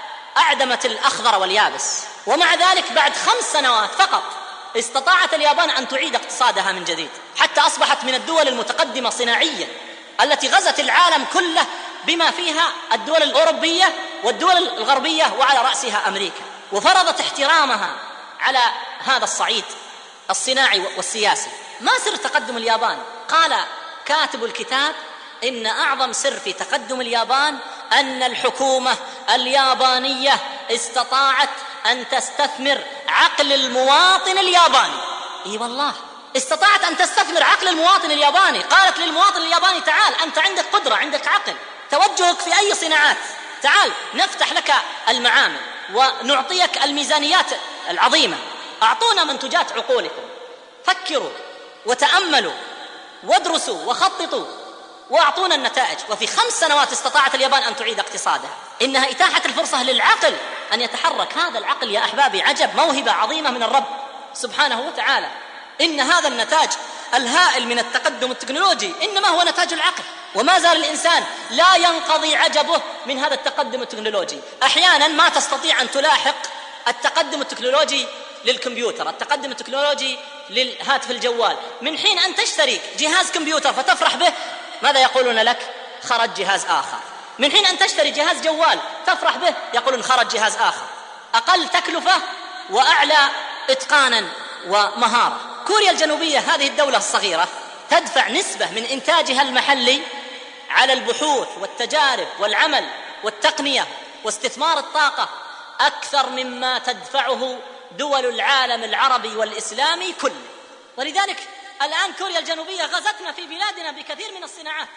أعدمت الأخضر واليابس. ومع ذلك بعد خمس سنوات فقط استطاعت اليابان أن تعيد اقتصادها من جديد، حتى أصبحت من الدول المتقدمة صناعيا التي غزت العالم كله بما فيها الدول الأوروبية والدول الغربية وعلى رأسها أمريكا، وفرضت احترامها على هذا الصعيد الصناعي والسياسي. ما سر تقدم اليابان؟ قال كاتب الكتاب إن أعظم سر في تقدم اليابان أن الحكومة اليابانية استطاعت أن تستثمر عقل المواطن الياباني. إي والله استطاعت أن تستثمر عقل المواطن الياباني. قالت للمواطن الياباني تعال أنت عندك قدرة، عندك عقل، توجهك في أي صناعات، تعال نفتح لك المعامل ونعطيك الميزانيات العظيمة، أعطونا منتجات عقولكم، فكروا وتأملوا وادرسوا وخططوا وأعطونا النتائج. وفي خمس سنوات استطاعت اليابان أن تعيد اقتصادها. إنها إتاحة الفرصة للعقل أن يتحرك. هذا العقل يا أحبابي عجب، موهبة عظيمة من الرب سبحانه وتعالى. إن هذا النتاج الهائل من التقدم التكنولوجي إنما هو نتاج العقل، وما زال الإنسان لا ينقضي عجبه من هذا التقدم التكنولوجي. أحيانا ما تستطيع أن تلاحق التقدم التكنولوجي للكمبيوتر، التقدم التكنولوجي للهاتف الجوال، من حين أن تشتري جهاز كمبيوتر فتفرح به ماذا يقولون لك؟ خرج جهاز آخر. من حين أن تشتري جهاز جوال تفرح به يقولون خرج جهاز آخر، أقل تكلفة وأعلى إتقانا ومهارة. كوريا الجنوبية هذه الدولة الصغيرة تدفع نسبة من إنتاجها المحلي على البحوث والتجارب والعمل والتقنية واستثمار الطاقة أكثر مما تدفعه دول العالم العربي والإسلامي كله. ولذلك الآن كوريا الجنوبية غزتنا في بلادنا بكثير من الصناعات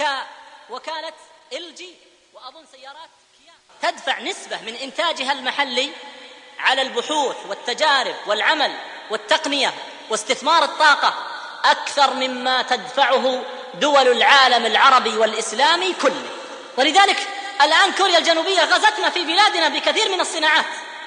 كوكالة إل جي وأظن سيارات كيا، تدفع نسبة من إنتاجها المحلي على البحوث والتجارب والعمل والتقنية واستثمار الطاقة أكثر مما تدفعه دول العالم العربي والإسلامي كله. ولذلك الآن كوريا الجنوبية غزتنا في بلادنا بكثير من الصناعات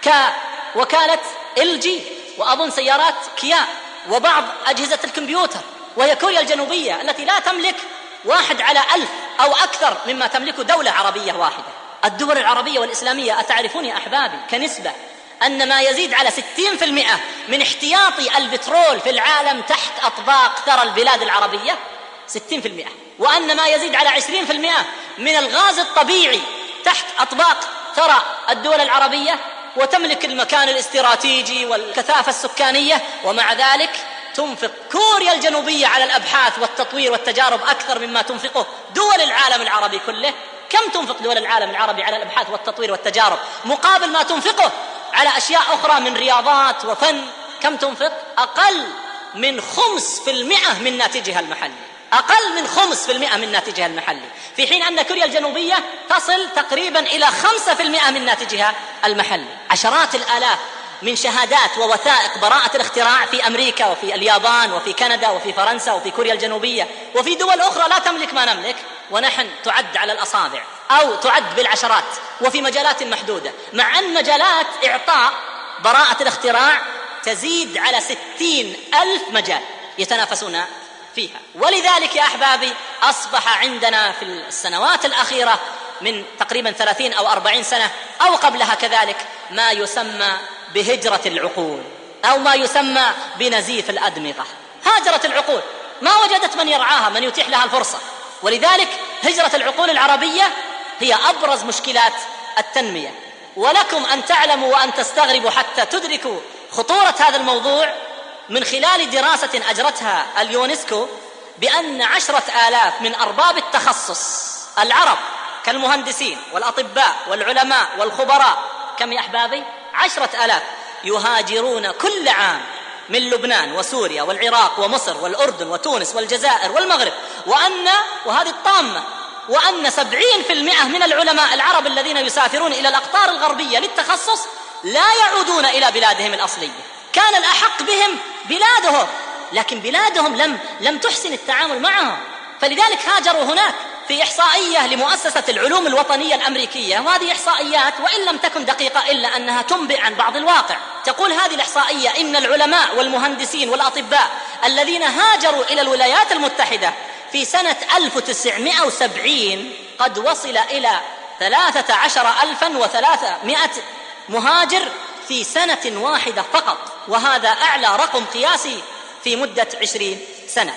كوكالة إل جي، وأظن سيارات كيا، وبعض أجهزة الكمبيوتر، وهي كوريا الجنوبية التي لا تملك واحد على ألف أو أكثر مما تملك دولة عربية واحدة. الدول العربية والإسلامية أتعرفون يا أحبابي كنسبة أن ما يزيد على ستين بالمئة من احتياطي البترول في العالم تحت أطباق ثرى البلاد العربية، ستين بالمئة، وأن ما يزيد على عشرين بالمئة من الغاز الطبيعي تحت أطباق ثرى الدول العربية، وتملك المكان الاستراتيجي والكثافة السكانية، ومع ذلك تنفق كوريا الجنوبية على الأبحاث والتطوير والتجارب أكثر مما تنفقه دول العالم العربي كله. كم تنفق دول العالم العربي على الأبحاث والتطوير والتجارب مقابل ما تنفقه على أشياء أخرى من رياضات وفن؟ كم تنفق؟ أقل من خمس في المئة من ناتجها المحلي، أقل من خمس في المئة من ناتجها المحلي، في حين أن كوريا الجنوبية تصل تقريبا إلى خمسة في المئة من ناتجها المحلي. عشرات الآلاف من شهادات ووثائق براءة الاختراع في أمريكا وفي اليابان وفي كندا وفي فرنسا وفي كوريا الجنوبية وفي دول أخرى لا تملك ما نملك، ونحن تعد على الأصابع أو تعد بالعشرات وفي مجالات محدودة، مع أن مجالات إعطاء براءة الاختراع تزيد على ستين ألف مجال يتنافسون فيها. ولذلك يا أحبابي أصبح عندنا في السنوات الأخيرة من تقريبا ثلاثين أو أربعين سنة أو قبلها كذلك ما يسمى بهجرة العقول أو ما يسمى بنزيف الأدمغة. هاجرت العقول، ما وجدت من يرعاها، من يتيح لها الفرصة. ولذلك هجرة العقول العربية هي أبرز مشكلات التنمية. ولكم أن تعلموا وأن تستغربوا حتى تدركوا خطورة هذا الموضوع من خلال دراسة أجرتها اليونسكو بأن عشرة آلاف من أرباب التخصص العرب كالمهندسين والأطباء والعلماء والخبراء، كم يا أحبابي؟ عشرة آلاف يهاجرون كل عام من لبنان وسوريا والعراق ومصر والأردن وتونس والجزائر والمغرب، وأن وهذه الطامة وأن سبعين في المئة من العلماء العرب الذين يسافرون إلى الأقطار الغربية للتخصص لا يعودون إلى بلادهم الأصلية. كان الأحق بهم بلادهم، لكن بلادهم لم لم تحسن التعامل معهم، فلذلك هاجروا هناك. في إحصائية لمؤسسة العلوم الوطنية الأمريكية، وهذه إحصائيات وإن لم تكن دقيقة إلا أنها تنبئ عن بعض الواقع، تقول هذه الإحصائية إن العلماء والمهندسين والأطباء الذين هاجروا إلى الولايات المتحدة في سنة ألف وتسعمائة وسبعين قد وصل إلى ثلاثة عشر ألفا وثلاثمائة مهاجر في سنة واحدة فقط، وهذا أعلى رقم قياسي في مدة عشرين سنة.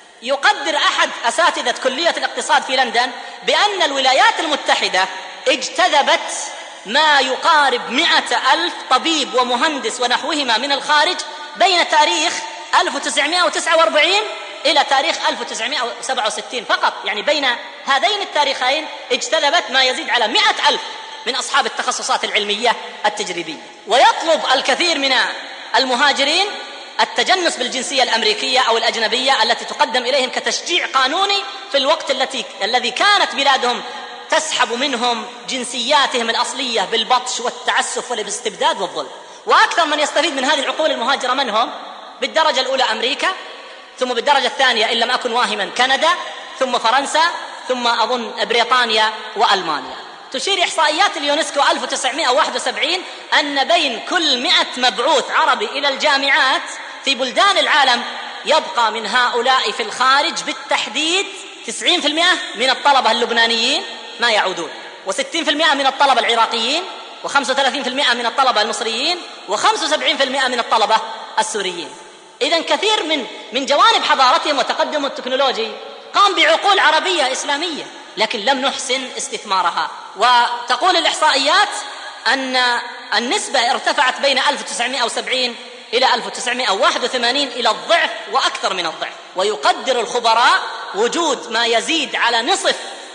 يقدر أحد أساتذة كلية الاقتصاد في لندن بأن الولايات المتحدة اجتذبت ما يقارب مئة ألف طبيب ومهندس ونحوهما من الخارج بين تاريخ ألف وتسعمائة وتسعة وأربعين إلى تاريخ ألف وتسعمائة وسبعة وستين فقط. يعني بين هذين التاريخين اجتذبت ما يزيد على مئة ألف من أصحاب التخصصات العلمية التجريبية. ويطلب الكثير من المهاجرين التجنس بالجنسية الأمريكية أو الأجنبية التي تقدم إليهم كتشجيع قانوني في الوقت التي الذي كانت بلادهم تسحب منهم جنسياتهم الأصلية بالبطش والتعسف والاستبداد والظلم. وأكثر من يستفيد من هذه العقول المهاجرة من هم؟ بالدرجة الأولى أمريكا، ثم بالدرجة الثانية إن لم أكن واهما كندا، ثم فرنسا، ثم أظن بريطانيا وألمانيا. تشير إحصائيات اليونسكو ألف وتسعمائة وواحد وسبعين أن بين كل مئة مبعوث عربي إلى الجامعات في بلدان العالم يبقى من هؤلاء في الخارج بالتحديد تسعين بالمئة من الطلبة اللبنانيين ما يعودون، وستين بالمئة من الطلبة العراقيين، وخمسة وثلاثين بالمئة من الطلبة المصريين، وخمسة وسبعين بالمئة من الطلبة السوريين. إذن كثير من من جوانب حضارتهم وتقدمهم التكنولوجي قام بعقول عربية إسلامية، لكن لم نحسن استثمارها. وتقول الإحصائيات أن النسبة ارتفعت بين ألف وتسعمائة وسبعين إلى ألف وتسعمائة وواحد وثمانين إلى الضعف وأكثر من الضعف. ويقدر الخبراء وجود ما يزيد على نصف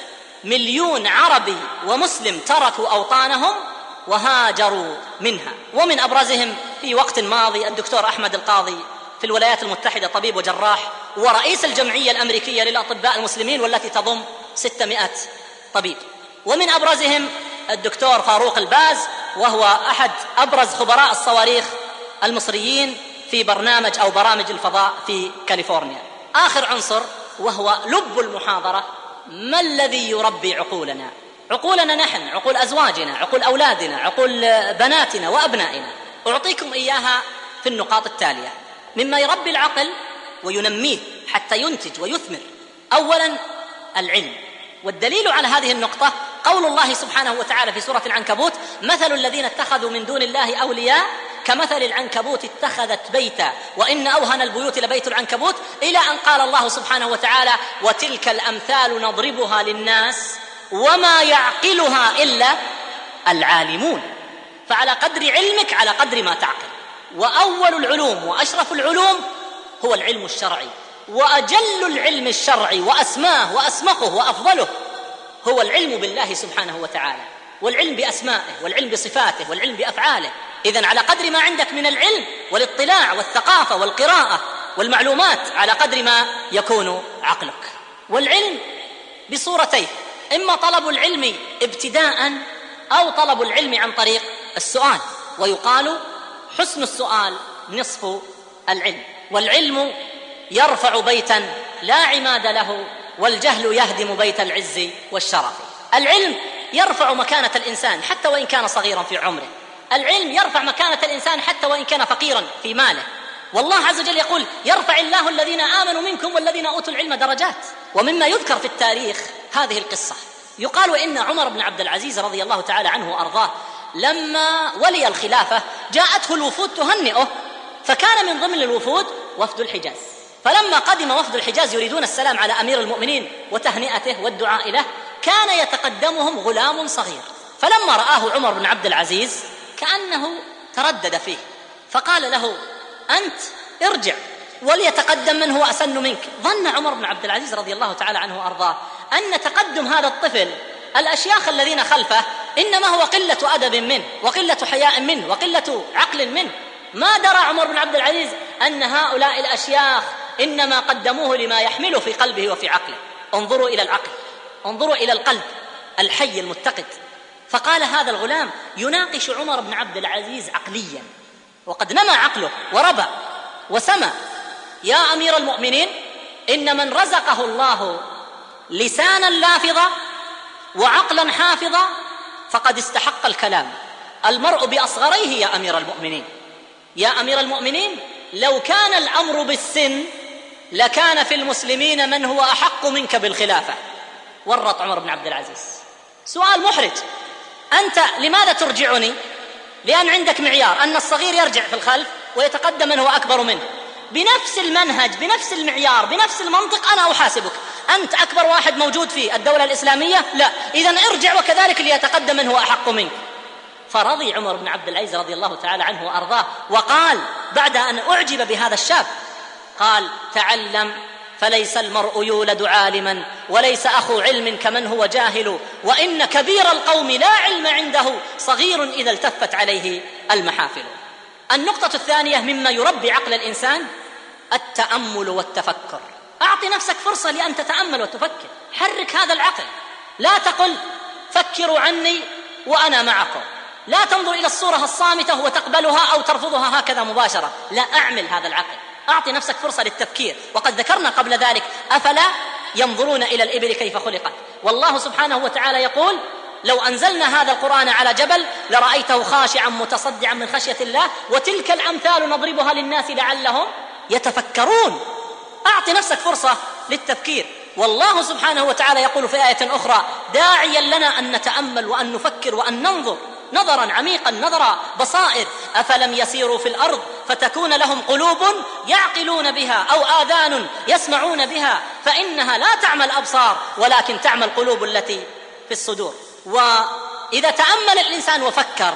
مليون عربي ومسلم تركوا أوطانهم وهاجروا منها. ومن أبرزهم في وقت ماضي الدكتور أحمد القاضي في الولايات المتحدة، طبيب وجراح ورئيس الجمعية الأمريكية للأطباء المسلمين والتي تضم ستمائة طبيب. ومن أبرزهم الدكتور فاروق الباز، وهو أحد أبرز خبراء الصواريخ المصريين في برنامج أو برامج الفضاء في كاليفورنيا. آخر عنصر وهو لب المحاضرة: ما الذي يربي عقولنا؟ عقولنا نحن، عقول أزواجنا، عقول أولادنا، عقول بناتنا وأبنائنا. أعطيكم إياها في النقاط التالية مما يربي العقل وينميه حتى ينتج ويثمر. أولا العلم، والدليل على هذه النقطة قول الله سبحانه وتعالى في سورة العنكبوت: مثل الذين اتخذوا من دون الله أولياء كمثل العنكبوت اتخذت بيتا وإن أوهن البيوت لبيت العنكبوت، إلى أن قال الله سبحانه وتعالى: وتلك الأمثال نضربها للناس وما يعقلها إلا العالمون. فعلى قدر علمك على قدر ما تعقل. وأول العلوم وأشرف العلوم هو العلم الشرعي، وأجل العلم الشرعي وأسماه وأسمقه وأفضله هو العلم بالله سبحانه وتعالى، والعلم بأسمائه، والعلم بصفاته، والعلم بأفعاله. إذن على قدر ما عندك من العلم والاطلاع والثقافة والقراءة والمعلومات على قدر ما يكون عقلك. والعلم بصورتين: إما طلب العلم ابتداء أو طلب العلم عن طريق السؤال. ويقال: حسن السؤال نصف العلم. والعلم يرفع بيتا لا عماد له، والجهل يهدم بيت العز والشرف. العلم يرفع مكانة الإنسان حتى وإن كان صغيرا في عمره. العلم يرفع مكانة الإنسان حتى وإن كان فقيرا في ماله. والله عز وجل يقول: يرفع الله الذين آمنوا منكم والذين أوتوا العلم درجات. ومما يذكر في التاريخ هذه القصة: يقال إن عمر بن عبد العزيز رضي الله تعالى عنه وأرضاه لما ولي الخلافة جاءته الوفود تهنئه، فكان من ضمن الوفود وفد الحجاز. فلما قدم وفد الحجاز يريدون السلام على أمير المؤمنين وتهنئته والدعاء له، كان يتقدمهم غلام صغير. فلما رآه عمر بن عبد العزيز كأنه تردد فيه، فقال له: أنت ارجع وليتقدم من هو أسن منك. ظن عمر بن عبد العزيز رضي الله تعالى عنه وأرضاه أن تقدم هذا الطفل الأشياخ الذين خلفه إنما هو قلة أدب منه وقلة حياء منه وقلة عقل منه. ما درى عمر بن عبد العزيز أن هؤلاء الأشياخ إنما قدموه لما يحمله في قلبه وفي عقله. انظروا إلى العقل، انظروا إلى القلب الحي المتقد. فقال هذا الغلام يناقش عمر بن عبد العزيز عقليا، وقد نمى عقله وربى وسمى: يا أمير المؤمنين، إن من رزقه الله لسانا لافظا وعقلا حافظا فقد استحق الكلام. المرء بأصغريه يا أمير المؤمنين. يا أمير المؤمنين، لو كان الأمر بالسن لكان في المسلمين من هو أحق منك بالخلافة. ورط عمر بن عبد العزيز. سؤال محرج: أنت لماذا ترجعني؟ لأن عندك معيار أن الصغير يرجع في الخلف ويتقدم من هو أكبر منه. بنفس المنهج، بنفس المعيار، بنفس المنطق أنا أحاسبك. أنت أكبر واحد موجود في الدولة الإسلامية؟ لا، إذن ارجع وكذلك ليتقدم من هو أحق منك. فرضي عمر بن عبد العزيز رضي الله تعالى عنه وأرضاه، وقال بعد أن أعجب بهذا الشاب، قال: تعلم فليس المرء يولد عالما وليس أخو علم كمن هو جاهل، وإن كبير القوم لا علم عنده صغير إذا التفت عليه المحافل. النقطة الثانية مما يربي عقل الإنسان التأمل والتفكر. أعطي نفسك فرصة لأن تتأمل وتفكر، حرك هذا العقل. لا تقل فكروا عني وأنا معكم، لا تنظر إلى الصورة الصامتة وتقبلها أو ترفضها هكذا مباشرة، لا، أعمل هذا العقل، أعطي نفسك فرصة للتفكير. وقد ذكرنا قبل ذلك: أفلا ينظرون إلى الإبل كيف خلقت. والله سبحانه وتعالى يقول: لو أنزلنا هذا القرآن على جبل لرأيته خاشعا متصدعا من خشية الله وتلك الأمثال نضربها للناس لعلهم يتفكرون. أعطي نفسك فرصة للتفكير. والله سبحانه وتعالى يقول في آية أخرى: داعيا لنا أن نتأمل وأن نفكر وأن ننظر نظرا عميقا، نظر بصائر. أفلم يسيروا في الأرض فتكون لهم قلوب يعقلون بها أو آذان يسمعون بها فإنها لا تعمى الأبصار ولكن تعمى القلوب التي في الصدور. وإذا تأمل الإنسان وفكر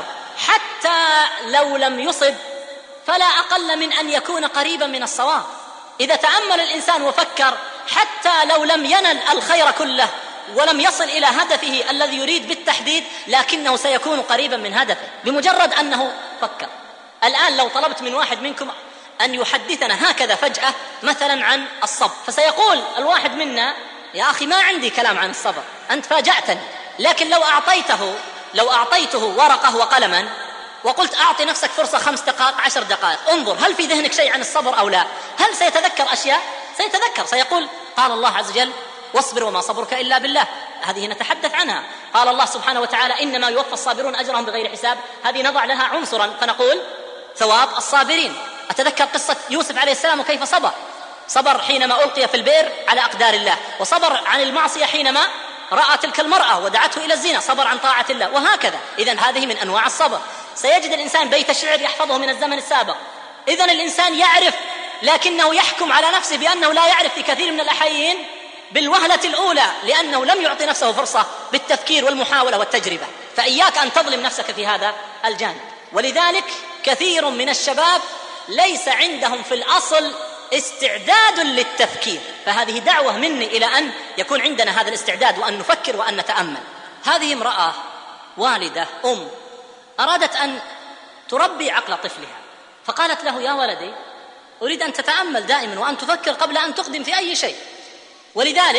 حتى لو لم يصب فلا أقل من أن يكون قريبا من الصواب. إذا تأمل الإنسان وفكر حتى لو لم ينل الخير كله ولم يصل إلى هدفه الذي يريد بالتحديد، لكنه سيكون قريبا من هدفه بمجرد أنه فكر. الآن لو طلبت من واحد منكم أن يحدثنا هكذا فجأة مثلا عن الصبر، فسيقول الواحد منا: يا أخي ما عندي كلام عن الصبر، أنت فاجأتني. لكن لو أعطيته لو أعطيته ورقة وقلما وقلت أعطي نفسك فرصة خمس دقائق عشر دقائق، انظر هل في ذهنك شيء عن الصبر أو لا؟ هل سيتذكر أشياء؟ سيتذكر، سيقول قال الله عز وجل واصبر وما صبرك إلا بالله، هذه نتحدث عنها. قال الله سبحانه وتعالى إنما يوفى الصابرون أجرهم بغير حساب، هذه نضع لها عنصرا فنقول ثواب الصابرين. أتذكر قصة يوسف عليه السلام وكيف صبر، صبر حينما ألقي في البئر على أقدار الله، وصبر عن المعصية حينما رأى تلك المرأة ودعته إلى الزنا، صبر عن طاعة الله، وهكذا. إذن هذه من أنواع الصبر. سيجد الإنسان بيت الشعر يحفظه من الزمن السابق. إذن الإنسان يعرف، لكنه يحكم على نفسه بأنه لا يعرف في كثير من الأحيان بالوهلة الأولى، لأنه لم يعطي نفسه فرصة بالتفكير والمحاولة والتجربة. فإياك أن تظلم نفسك في هذا الجانب. ولذلك كثير من الشباب ليس عندهم في الأصل استعداد للتفكير، فهذه دعوة مني إلى أن يكون عندنا هذا الاستعداد وأن نفكر وأن نتأمل. هذه امرأة والدة أم أرادت أن تربي عقل طفلها، فقالت له يا ولدي أريد أن تتأمل دائما وأن تفكر قبل أن تقدم في أي شيء. ولذلك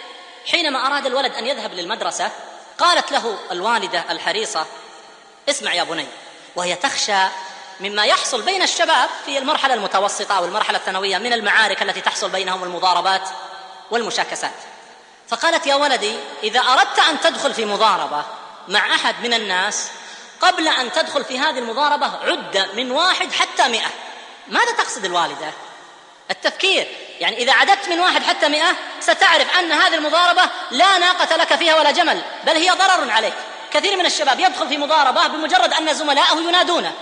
حينما أراد الولد أن يذهب للمدرسة قالت له الوالدة الحريصة اسمع يا بني، وهي تخشى مما يحصل بين الشباب في المرحلة المتوسطة أو المرحلة الثانوية من المعارك التي تحصل بينهم والمضاربات والمشاكسات. فقالت يا ولدي إذا أردت أن تدخل في مضاربة مع أحد من الناس قبل أن تدخل في هذه المضاربة عد من واحد حتى مئة. ماذا تقصد الوالدة؟ التفكير، يعني إذا عددت من واحد حتى مئة ستعرف أن هذه المضاربة لا ناقة لك فيها ولا جمل، بل هي ضرر عليك. كثير من الشباب يدخل في مضاربة بمجرد أن زملائه ينادونه،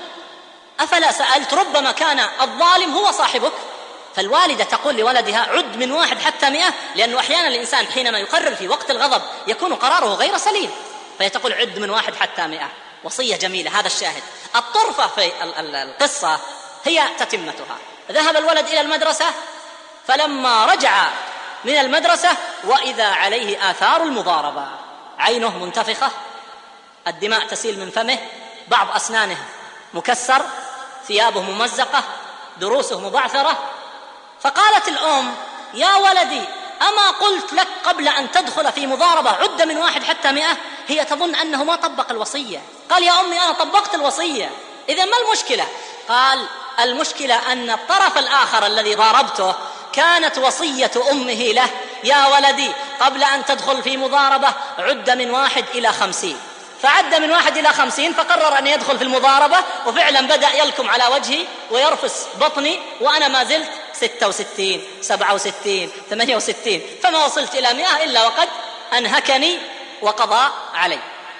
أفلا سألت ربما كان الظالم هو صاحبك. فالوالدة تقول لولدها عد من واحد حتى مئة، لأنه أحيانا الإنسان حينما يقرر في وقت الغضب يكون قراره غير سليم، فيتقول عد من واحد حتى مئة. وصية جميلة، هذا الشاهد. الطرفة في القصة هي تتمتها. ذهب الولد إلى المدرسة، فلما رجع من المدرسة وإذا عليه آثار المضاربة، عينه منتفخة، الدماء تسيل من فمه، بعض أسنانه مكسر، ثيابه ممزقة، دروسه مبعثرة. فقالت الأم يا ولدي أما قلت لك قبل أن تدخل في مضاربة عد من واحد حتى مئة؟ هي تظن أنه ما طبق الوصية. قال يا أمي أنا طبقت الوصية، إذن ما المشكلة؟ قال المشكلة أن الطرف الآخر الذي ضاربته كانت وصية أمه له يا ولدي قبل أن تدخل في مضاربة عد من واحد إلى خمسين. فعد من واحد إلى خمسين، فقرر أن يدخل في المضاربة، وفعلا بدأ يلكم على وجهي ويرفس بطني وأنا ما زلت ستة وستين سبعة وستين ثمانية وستين، فما وصلت إلى مئة إلا وقد أنهكني وقضى علي.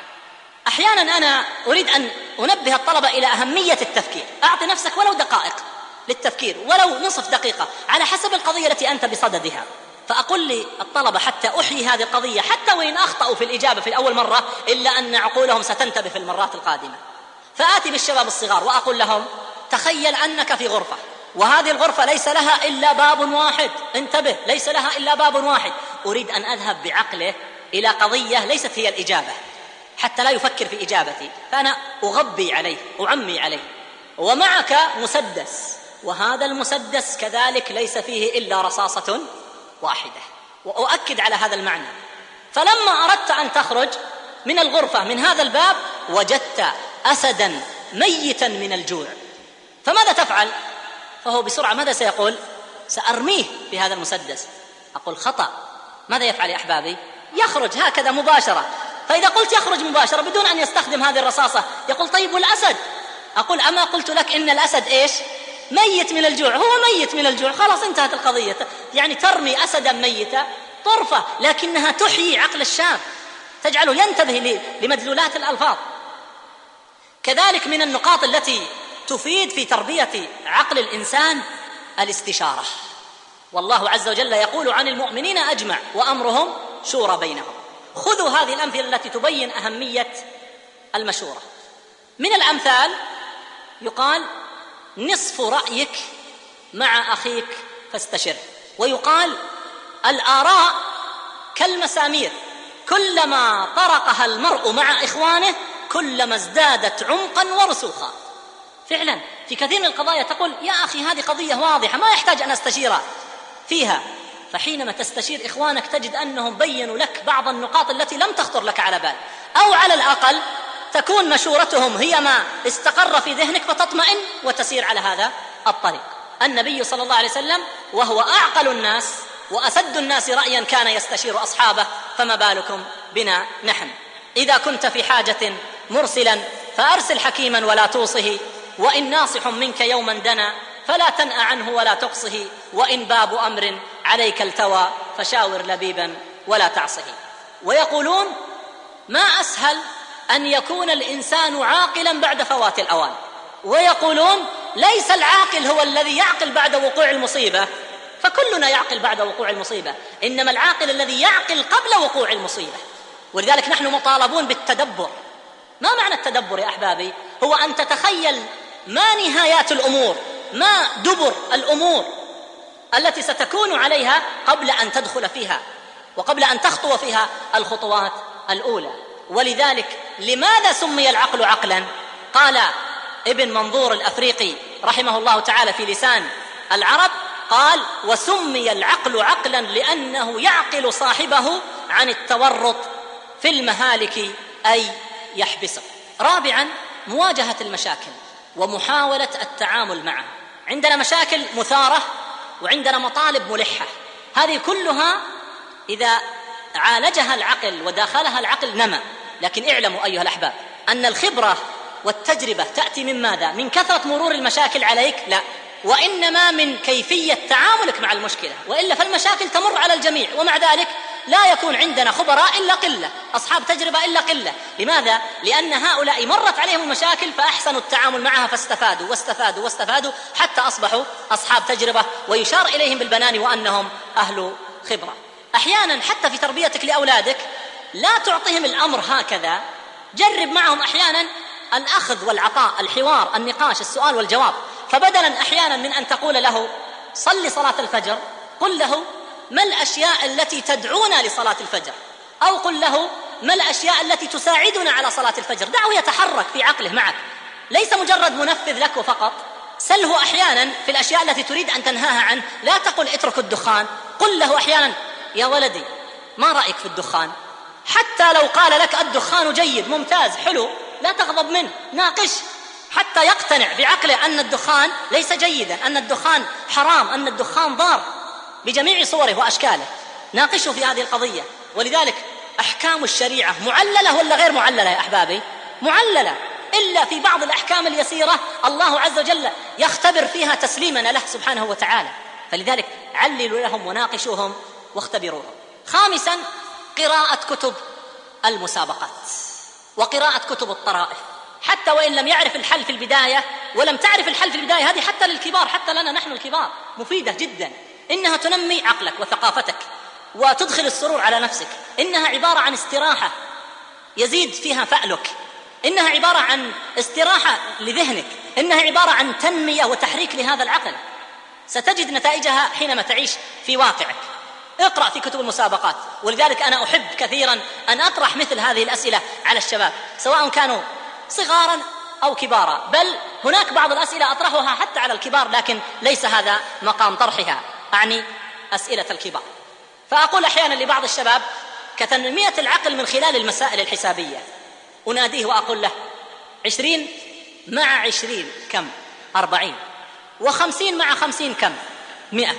أحيانا أنا أريد أن أنبه الطلبة إلى أهمية التفكير. أعطي نفسك ولو دقائق للتفكير، ولو نصف دقيقة على حسب القضية التي أنت بصددها. فأقول للطلبة حتى أحيي هذه القضية، حتى وإن أخطأوا في الإجابة في الأول مرة إلا أن عقولهم ستنتبه في المرات القادمة. فآتي بالشباب الصغار وأقول لهم تخيل أنك في غرفة، وهذه الغرفة ليس لها إلا باب واحد، انتبه ليس لها إلا باب واحد. أريد أن أذهب بعقله إلى قضية ليست هي الإجابة حتى لا يفكر في إجابتي، فأنا أغبي عليه أعمي عليه. ومعك مسدس، وهذا المسدس كذلك ليس فيه إلا رصاصة واحدة، وأؤكد على هذا المعنى. فلما أردت أن تخرج من الغرفة من هذا الباب وجدت أسدا ميتا من الجوع، فماذا تفعل؟ فهو بسرعة ماذا سيقول؟ سأرميه بهذا المسدس. أقول خطأ. ماذا يفعل يا أحبابي؟ يخرج هكذا مباشرة. فإذا قلت يخرج مباشرة بدون أن يستخدم هذه الرصاصة يقول طيب والأسد؟ أقول أما قلت لك إن الأسد إيش؟ ميت من الجوع، هو ميت من الجوع، خلاص انتهت القضية. يعني ترمي أسدا ميتا طرفة، لكنها تحيي عقل الشاب، تجعله ينتبه لمدلولات الألفاظ. كذلك من النقاط التي تفيد في تربية عقل الإنسان الاستشارة. والله عز وجل يقول عن المؤمنين أجمع وأمرهم شورى بينهم. خذوا هذه الأمثلة التي تبين أهمية المشورة. من الأمثال يقال نصف رأيك مع أخيك فاستشر، ويقال الآراء كالمسامير كلما طرقها المرء مع إخوانه كلما ازدادت عمقا ورسوخا. فعلا في كثير من القضايا تقول يا أخي هذه قضية واضحة ما يحتاج أن أستشير فيها، فحينما تستشير إخوانك تجد أنهم بيّنوا لك بعض النقاط التي لم تخطر لك على بال، أو على الأقل تكون مشورتهم هي ما استقر في ذهنك فتطمئن وتسير على هذا الطريق. النبي صلى الله عليه وسلم وهو أعقل الناس وأسد الناس رأيا كان يستشير أصحابه، فما بالكم بنا نحن؟ إذا كنت في حاجة مرسلا فأرسل حكيما ولا توصه، وإن ناصح منك يوما دنا فلا تنأ عنه ولا تقصه، وإن باب أمر عليك التوى فشاور لبيبا ولا تعصه. ويقولون ما أسهل أن يكون الإنسان عاقلا بعد فوات الأوان، ويقولون ليس العاقل هو الذي يعقل بعد وقوع المصيبة، فكلنا يعقل بعد وقوع المصيبة، إنما العاقل الذي يعقل قبل وقوع المصيبة. ولذلك نحن مطالبون بالتدبر. ما معنى التدبر يا أحبابي؟ هو أن تتخيل ما نهايات الأمور، ما دبر الأمور التي ستكون عليها قبل أن تدخل فيها وقبل أن تخطو فيها الخطوات الأولى. ولذلك لماذا سمي العقل عقلا؟ قال ابن منظور الأفريقي رحمه الله تعالى في لسان العرب، قال وسمي العقل عقلا لأنه يعقل صاحبه عن التورط في المهالك أي يحبسه. رابعا مواجهة المشاكل ومحاولة التعامل معها. عندنا مشاكل مثارة وعندنا مطالب ملحة، هذه كلها إذا عالجها العقل وداخلها العقل نمى. لكن اعلموا أيها الأحباب أن الخبرة والتجربة تأتي من ماذا؟ من كثرة مرور المشاكل عليك؟ لا، وإنما من كيفية تعاملك مع المشكلة، وإلا فالمشاكل تمر على الجميع، ومع ذلك لا يكون عندنا خبراء إلا قلة، أصحاب تجربة إلا قلة. لماذا؟ لأن هؤلاء مرت عليهم المشاكل فأحسنوا التعامل معها فاستفادوا واستفادوا واستفادوا حتى أصبحوا أصحاب تجربة، ويشار إليهم بالبنان وأنهم أهل خبرة. أحيانا حتى في تربيتك لأولادك لا تعطيهم الأمر هكذا، جرب معهم أحيانا الأخذ والعطاء، الحوار، النقاش، السؤال والجواب. فبدلا أحيانا من أن تقول له صل صلاة الفجر، قل له ما الأشياء التي تدعونا لصلاة الفجر، أو قل له ما الأشياء التي تساعدنا على صلاة الفجر. دعه يتحرك في عقله معك، ليس مجرد منفذ لك وفقط. سله أحيانا في الأشياء التي تريد أن تنهاها عنه، لا تقل اترك الدخان، قل له أحيانا يا ولدي ما رأيك في الدخان؟ حتى لو قال لك الدخان جيد ممتاز حلو، لا تغضب منه، ناقش حتى يقتنع بعقله أن الدخان ليس جيدا، أن الدخان حرام، أن الدخان ضار بجميع صوره وأشكاله. ناقشه في هذه القضية. ولذلك أحكام الشريعة معللة ولا غير معللة يا أحبابي؟ معللة، إلا في بعض الأحكام اليسيرة الله عز وجل يختبر فيها تسليمنا له سبحانه وتعالى. فلذلك عللوا لهم وناقشوهم واختبروهم. خامسا قراءة كتب المسابقات وقراءة كتب الطرائف، حتى وإن لم يعرف الحل في البداية ولم تعرف الحل في البداية، هذه حتى للكبار، حتى لنا نحن الكبار مفيدة جدا. إنها تنمي عقلك وثقافتك وتدخل السرور على نفسك، إنها عبارة عن استراحة يزيد فيها فألك، إنها عبارة عن استراحة لذهنك، إنها عبارة عن تنمية وتحريك لهذا العقل. ستجد نتائجها حينما تعيش في واقعك. اقرأ في كتب المسابقات. ولذلك أنا أحب كثيرا أن أطرح مثل هذه الأسئلة على الشباب، سواء كانوا صغارا أو كبارا، بل هناك بعض الأسئلة أطرحها حتى على الكبار، لكن ليس هذا مقام طرحها، أعني أسئلة الكبار. فأقول أحيانا لبعض الشباب كتنمية العقل من خلال المسائل الحسابية، أناديه وأقول له عشرين مع عشرين كم؟ أربعين. وخمسين مع خمسين كم؟ مئة.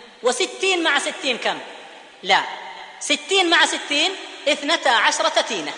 وستين مع ستين كم؟ لا، ستين مع ستين اثنتا عشرة تينة.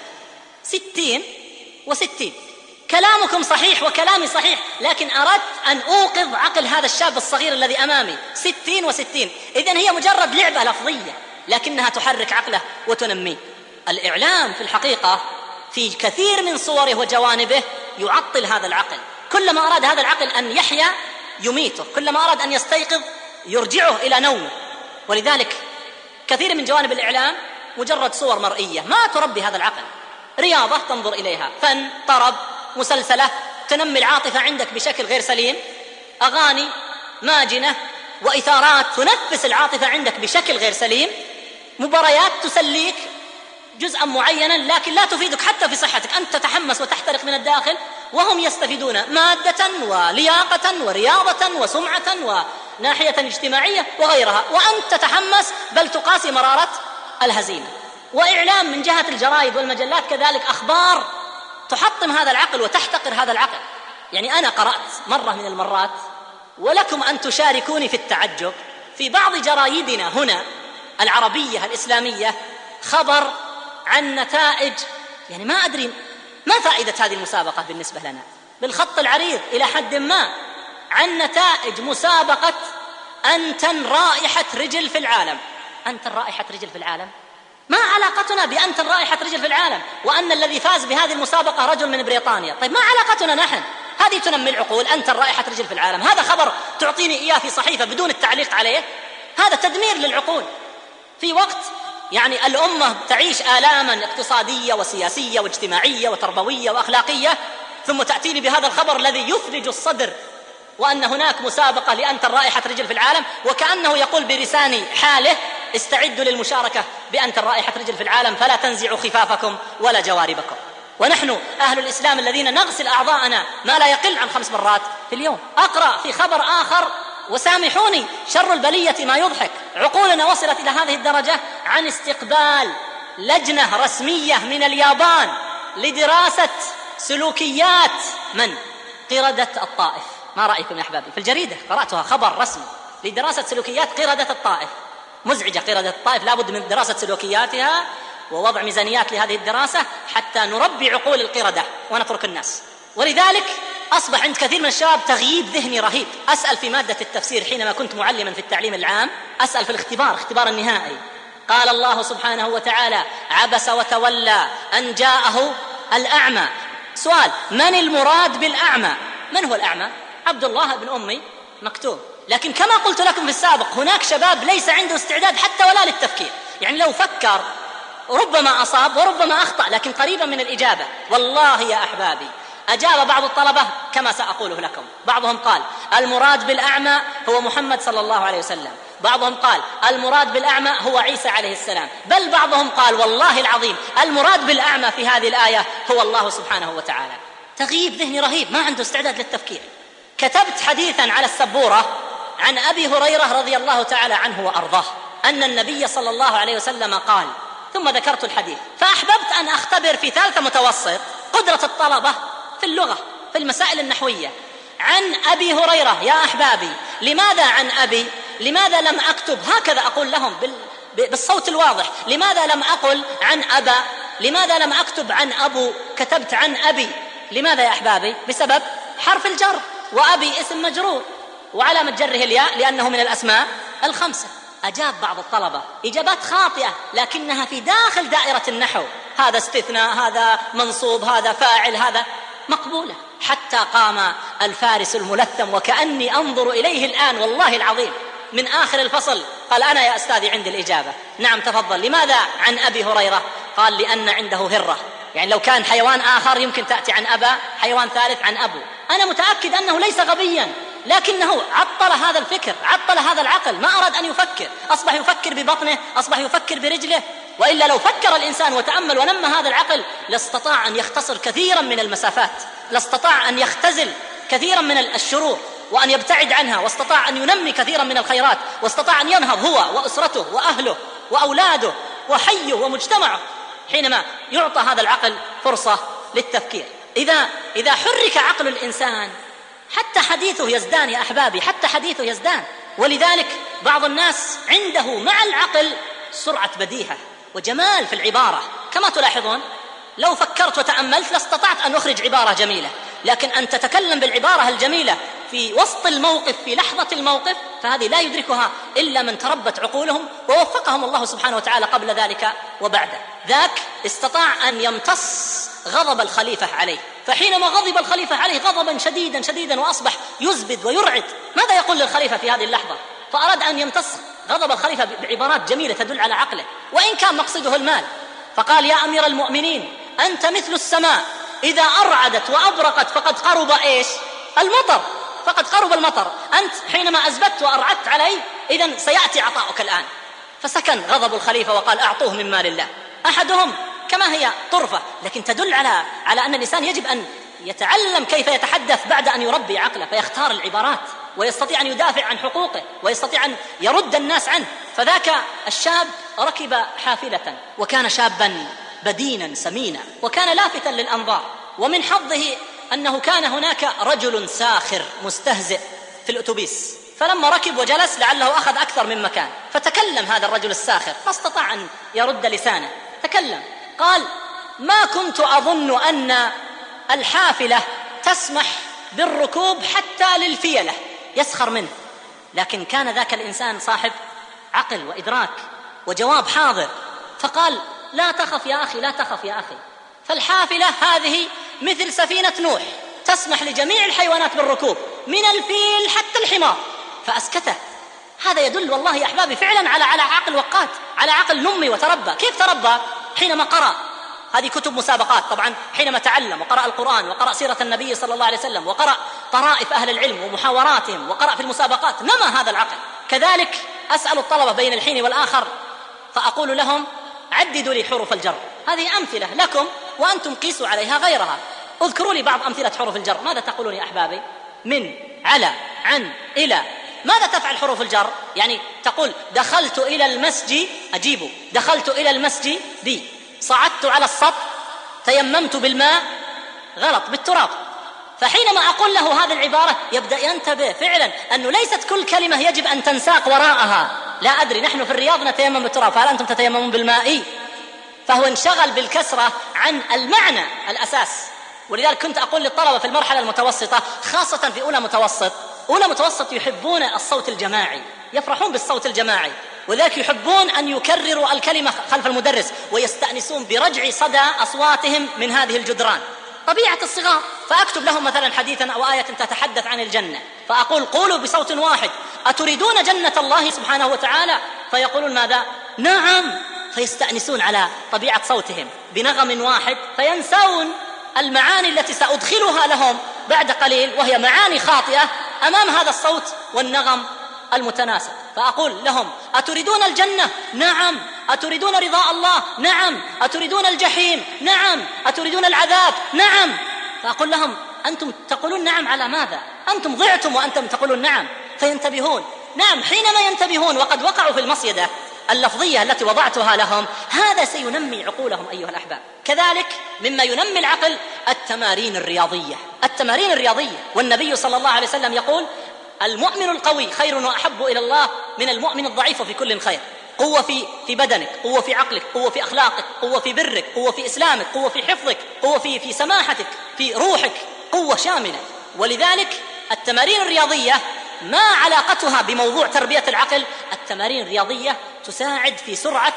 ستين وستين. كلامكم صحيح وكلامي صحيح، لكن أردت أن أوقظ عقل هذا الشاب الصغير الذي أمامي. ستين وستين، إذن هي مجرد لعبة لفظية لكنها تحرك عقله وتنميه. الإعلام في الحقيقة في كثير من صوره وجوانبه يعطل هذا العقل. كلما أراد هذا العقل أن يحيا يميته، كلما أراد أن يستيقظ يرجعه إلى نومه. ولذلك كثير من جوانب الإعلام مجرد صور مرئية ما تربي هذا العقل. رياضة تنظر إليها، فن، طرب، مسلسلة تنمي العاطفة عندك بشكل غير سليم، أغاني ماجنة وإثارات تنفس العاطفة عندك بشكل غير سليم، مباريات تسليك جزءا معينا لكن لا تفيدك حتى في صحتك، أنت تتحمس وتحترق من الداخل، وهم يستفيدون مادة ولياقة ورياضة وسمعة وناحية اجتماعية وغيرها، وأنت تتحمس بل تقاسي مرارة الهزيمة. وإعلام من جهة الجرائد والمجلات كذلك، أخبار تحطم هذا العقل وتحتقر هذا العقل. يعني أنا قرأت مرة من المرات، ولكم أن تشاركوني في التعجب، في بعض جرايدنا هنا العربية الإسلامية خبر عن نتائج، يعني ما أدري ما فائدة هذه المسابقة بالنسبة لنا، بالخط العريض إلى حد ما، عن نتائج مسابقة أنتن رائحة رجل في العالم. أنتن رائحة رجل في العالم، ما علاقتنا بأنتن رائحة رجل في العالم وأن الذي فاز بهذه المسابقة رجل من بريطانيا؟ طيب ما علاقتنا نحن؟ هذه تنمي العقول. أنتن رائحة رجل في العالم، هذا خبر تعطيني إياه في صحيفة بدون التعليق عليه، هذا تدمير للعقول في وقت يعني الأمة تعيش آلاما اقتصادية وسياسية واجتماعية وتربوية وأخلاقية، ثم تأتيني بهذا الخبر الذي يثلج الصدر، وأن هناك مسابقة لأنتن رائحة رجل في العالم، وكأنه يقول بلسان حاله استعدوا للمشاركة بأنتن رائحة رجل في العالم فلا تنزعوا خفافكم ولا جواربكم. ونحن أهل الإسلام الذين نغسل أعضاءنا ما لا يقل عن خمس مرات في اليوم. أقرأ في خبر آخر، وسامحوني شر البلية ما يضحك، عقولنا وصلت إلى هذه الدرجة، عن استقبال لجنة رسمية من اليابان لدراسة سلوكيات من؟ قردة الطائف. ما رأيكم يا أحبابي؟ في الجريدة قرأتها، خبر رسمي لدراسة سلوكيات قردة الطائف. مزعجة قردة الطائف، لابد من دراسة سلوكياتها ووضع ميزانيات لهذه الدراسة حتى نربي عقول القردة ونترك الناس. ولذلك أصبح عند كثير من الشباب تغييب ذهني رهيب. أسأل في مادة التفسير حينما كنت معلما في التعليم العام، أسأل في الاختبار، اختبار النهائي، قال الله سبحانه وتعالى عبس وتولى أن جاءه الأعمى. سؤال: من المراد بالأعمى؟ من هو الأعمى؟ عبد الله بن أمي مكتوب. لكن كما قلت لكم في السابق، هناك شباب ليس عنده استعداد حتى ولا للتفكير، يعني لو فكر ربما أصاب وربما أخطأ، لكن قريبا من الإجابة. والله يا أحبابي أجاب بعض الطلبة كما سأقوله لكم. بعضهم قال المراد بالأعمى هو محمد صلى الله عليه وسلم، بعضهم قال المراد بالأعمى هو عيسى عليه السلام، بل بعضهم قال والله العظيم المراد بالأعمى في هذه الآية هو الله سبحانه وتعالى. تغييب ذهني رهيب، ما عنده استعداد للتفكير. كتبت حديثا على السبورة عن أبي هريرة رضي الله تعالى عنه وأرضاه أن النبي صلى الله عليه وسلم قال، ثم ذكرت الحديث. فأحببت أن أختبر في ثالثة متوسط قدرة الطلبة في اللغة في المسائل النحوية. عن أبي هريرة يا أحبابي، لماذا عن أبي؟ لماذا لم أكتب هكذا أقول لهم بالصوت الواضح؟ لماذا لم أقل عن أبا؟ لماذا لم أكتب عن أبو؟ كتبت عن أبي. لماذا يا أحبابي؟ بسبب حرف الجر، وأبي اسم مجرور وعلامة جره الياء لأنه من الأسماء الخمسة. أجاب بعض الطلبة إجابات خاطئة لكنها في داخل دائرة النحو، هذا استثناء، هذا منصوب، هذا فاعل، هذا مقبولة. حتى قام الفارس الملثم وكأني أنظر إليه الآن والله العظيم من آخر الفصل، قال أنا يا أستاذي عندي الإجابة. نعم تفضل. لماذا عن أبي هريرة؟ قال لأن عنده هرة، يعني لو كان حيوان آخر يمكن تأتي عن أبا، حيوان ثالث عن أبو. أنا متأكد أنه ليس غبيا، لكنه عطل هذا الفكر، عطل هذا العقل، ما أراد أن يفكر، أصبح يفكر ببطنه، أصبح يفكر برجله. وإلا لو فكر الإنسان وتأمل ونمى هذا العقل لاستطاع أن يختصر كثيرا من المسافات، لاستطاع أن يختزل كثيرا من الشرور وأن يبتعد عنها، واستطاع أن ينمي كثيرا من الخيرات، واستطاع أن ينهض هو وأسرته وأهله وأولاده وحيه ومجتمعه حينما يعطى هذا العقل فرصة للتفكير. إذا إذا حرك عقل الإنسان حتى حديثه يزدان يا أحبابي، حتى حديثه يزدان. ولذلك بعض الناس عنده مع العقل سرعة بديهة وجمال في العبارة، كما تلاحظون لو فكرت وتأملت لاستطعت أن أخرج عبارة جميلة، لكن أن تتكلم بالعبارة الجميلة في وسط الموقف، في لحظة الموقف، فهذه لا يدركها إلا من تربت عقولهم ووفقهم الله سبحانه وتعالى قبل ذلك وبعده. ذاك استطاع أن يمتص غضب الخليفة عليه، فحينما غضب الخليفة عليه غضبا شديدا شديدا وأصبح يزبد ويرعد، ماذا يقول للخليفة في هذه اللحظة؟ فأراد أن يمتص غضب الخليفة بعبارات جميلة تدل على عقله، وإن كان مقصده المال. فقال يا أمير المؤمنين أنت مثل السماء إذا أرعدت وأبرقت فقد قرب إيش؟ المطر، فقد قرب المطر. أنت حينما أزبدت وأرعدت علي إذن سيأتي عطاؤك الآن. فسكن غضب الخليفة وقال أعطوه من مال الله. أحدهم كما هي طرفة، لكن تدل على على أن الإنسان يجب أن يتعلم كيف يتحدث بعد أن يربي عقله، فيختار العبارات ويستطيع أن يدافع عن حقوقه ويستطيع أن يرد الناس عنه. فذاك الشاب ركب حافلة وكان شابا بدينا سمينا وكان لافتا للأنظار، ومن حظه أنه كان هناك رجل ساخر مستهزئ في الأتوبيس، فلما ركب وجلس لعله أخذ أكثر من مكان، فتكلم هذا الرجل الساخر، ما استطاع أن يرد لسانه، تكلم قال: ما كنت أظن أن الحافلة تسمح بالركوب حتى للفيلة، يسخر منه، لكن كان ذاك الإنسان صاحب عقل وإدراك وجواب حاضر، فقال: لا تخف يا أخي، لا تخف يا أخي، فالحافلة هذه مثل سفينة نوح تسمح لجميع الحيوانات بالركوب من الفيل حتى الحمار. فأسكته. هذا يدل والله يا أحبابي فعلا على على عقل وقات، على عقل نمي وتربى. كيف تربى؟ حينما قرأ هذه كتب مسابقات، طبعا حينما تعلم وقرأ القرآن وقرأ سيرة النبي صلى الله عليه وسلم وقرأ طرائف أهل العلم ومحاوراتهم وقرأ في المسابقات، نما هذا العقل. كذلك أسأل الطلبة بين الحين والآخر فأقول لهم: عددوا لي حروف الجر، هذه أمثلة لكم وأنتم قيسوا عليها غيرها. اذكروا لي بعض أمثلة حروف الجر. ماذا تقولون يا أحبابي؟ من، على، عن، إلى. ماذا تفعل حروف الجر؟ يعني تقول دخلت إلى المسجد، أجيب دخلت إلى المسجد دي، صعدت على السطح، تيممت بالماء، غلط، بالتراب. فحينما أقول له هذه العبارة يبدأ ينتبه فعلا أنه ليست كل كلمة يجب أن تنساق وراءها. لا أدري، نحن في الرياض نتيمم بالتراب، فهل أنتم تتيممون بالماء؟ فهو انشغل بالكسرة عن المعنى الأساس. ولذلك كنت أقول للطلبة في المرحلة المتوسطة، خاصة في أولى متوسط، أولى متوسط يحبون الصوت الجماعي، يفرحون بالصوت الجماعي، وذلك يحبون أن يكرروا الكلمة خلف المدرس ويستأنسون برجع صدى أصواتهم من هذه الجدران، طبيعة الصغار. فأكتب لهم مثلا حديثا أو آية تتحدث عن الجنة، فأقول: قولوا بصوت واحد: أتريدون جنة الله سبحانه وتعالى؟ فيقولون ماذا؟ نعم. فيستأنسون على طبيعة صوتهم بنغم واحد، فينسون المعاني التي سأدخلها لهم بعد قليل، وهي معاني خاطئة أمام هذا الصوت والنغم المتناسب. فأقول لهم: أتريدون الجنة؟ نعم. أتريدون رضاء الله؟ نعم. أتريدون الجحيم؟ نعم. أتريدون العذاب؟ نعم. فأقول لهم: أنتم تقولون نعم على ماذا؟ أنتم ضعتم وأنتم تقولون نعم. فينتبهون. نعم، حينما ينتبهون وقد وقعوا في المصيدة اللفظية التي وضعتها لهم، هذا سينمي عقولهم أيها الأحباب. كذلك مما ينمي العقل التمارين الرياضية، التمارين الرياضية. والنبي صلى الله عليه وسلم يقول: المؤمن القوي خير وأحب إلى الله من المؤمن الضعيف في كل خير. قوة في في بدنك، قوة في عقلك، قوة في أخلاقك، قوة في برك، قوة في إسلامك، قوة في حفظك، قوة في في سماحتك، في روحك، قوة شاملة. ولذلك التمارين الرياضية ما علاقتها بموضوع تربية العقل؟ التمارين الرياضية تساعد في سرعة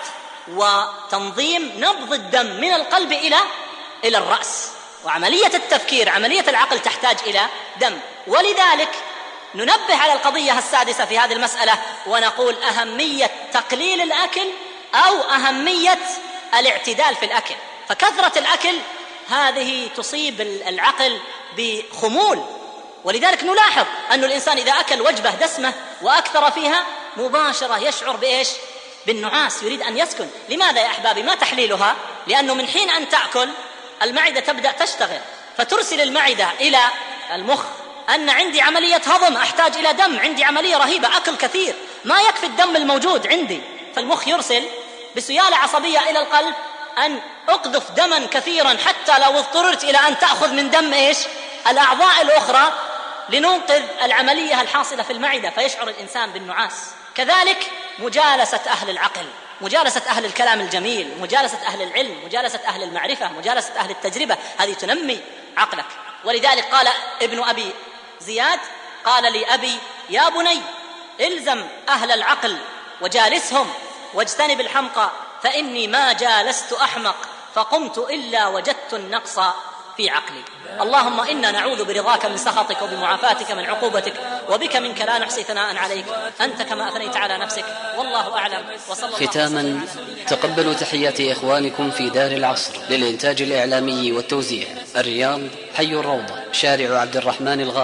وتنظيم نبض الدم من القلب إلى إلى الرأس، وعملية التفكير، عملية العقل تحتاج إلى دم. ولذلك ننبه على القضية السادسة في هذه المسألة ونقول: أهمية تقليل الأكل أو أهمية الاعتدال في الأكل. فكثرة الأكل هذه تصيب العقل بخمول، ولذلك نلاحظ أن الإنسان إذا أكل وجبة دسمة وأكثر فيها مباشرة يشعر بإيش؟ بالنعاس، يريد أن يسكن. لماذا يا أحبابي؟ ما تحليلها؟ لأنه من حين أن تأكل المعدة تبدأ تشتغل، فترسل المعدة إلى المخ أن عندي عملية هضم، أحتاج إلى دم، عندي عملية رهيبة، أكل كثير، ما يكفي الدم الموجود عندي. فالمخ يرسل بسيالة عصبية إلى القلب أن أقذف دما كثيرا حتى لو اضطررت إلى أن تأخذ من دم إيش؟ الأعضاء الأخرى لننقذ العملية الحاصلة في المعدة، فيشعر الإنسان بالنعاس. كذلك مجالسة أهل العقل، مجالسة أهل الكلام الجميل، مجالسة أهل العلم، مجالسة أهل المعرفة، مجالسة أهل التجربة، هذه تنمي عقلك. ولذلك قال ابن أبي زياد: قال لي أبي: يا بني إلزم أهل العقل وجالسهم واجتنب الحمقى، فإني ما جالست أحمق فقمت إلا وجدت النقص في عقلي. اللهم إنا نعوذ برضاك من سخطك وبمعافاتك من عقوبتك، وبك منك لا نحصي ثناء عليك، أنت كما أثنيت على نفسك، والله أعلم. وصلى ختاما، تقبلوا تحيات إخوانكم في دار العصر للإنتاج الإعلامي والتوزيع، الرياض، حي الروضة، شارع عبد الرحمن الغافقي.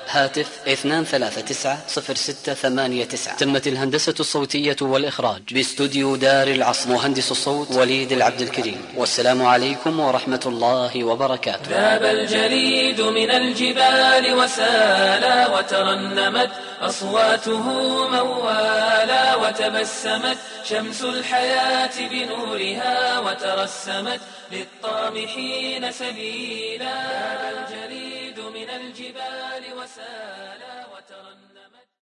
هاتف اثنان ثلاثة تسعة صفر ستة ثمانية تسعة. تمت الهندسة الصوتية والإخراج باستوديو دار العصر. مهندس الصوت وليد العبد الكريم. والسلام عليكم ورحمة الله وبركاته. ذاب الجليد من الجبال وسالا وترنمت أصواته موالا وتبسمت شمس الحياة بنورها وترسمت للطامحين سبيلا. ذاب الجليد من الجبال وسالا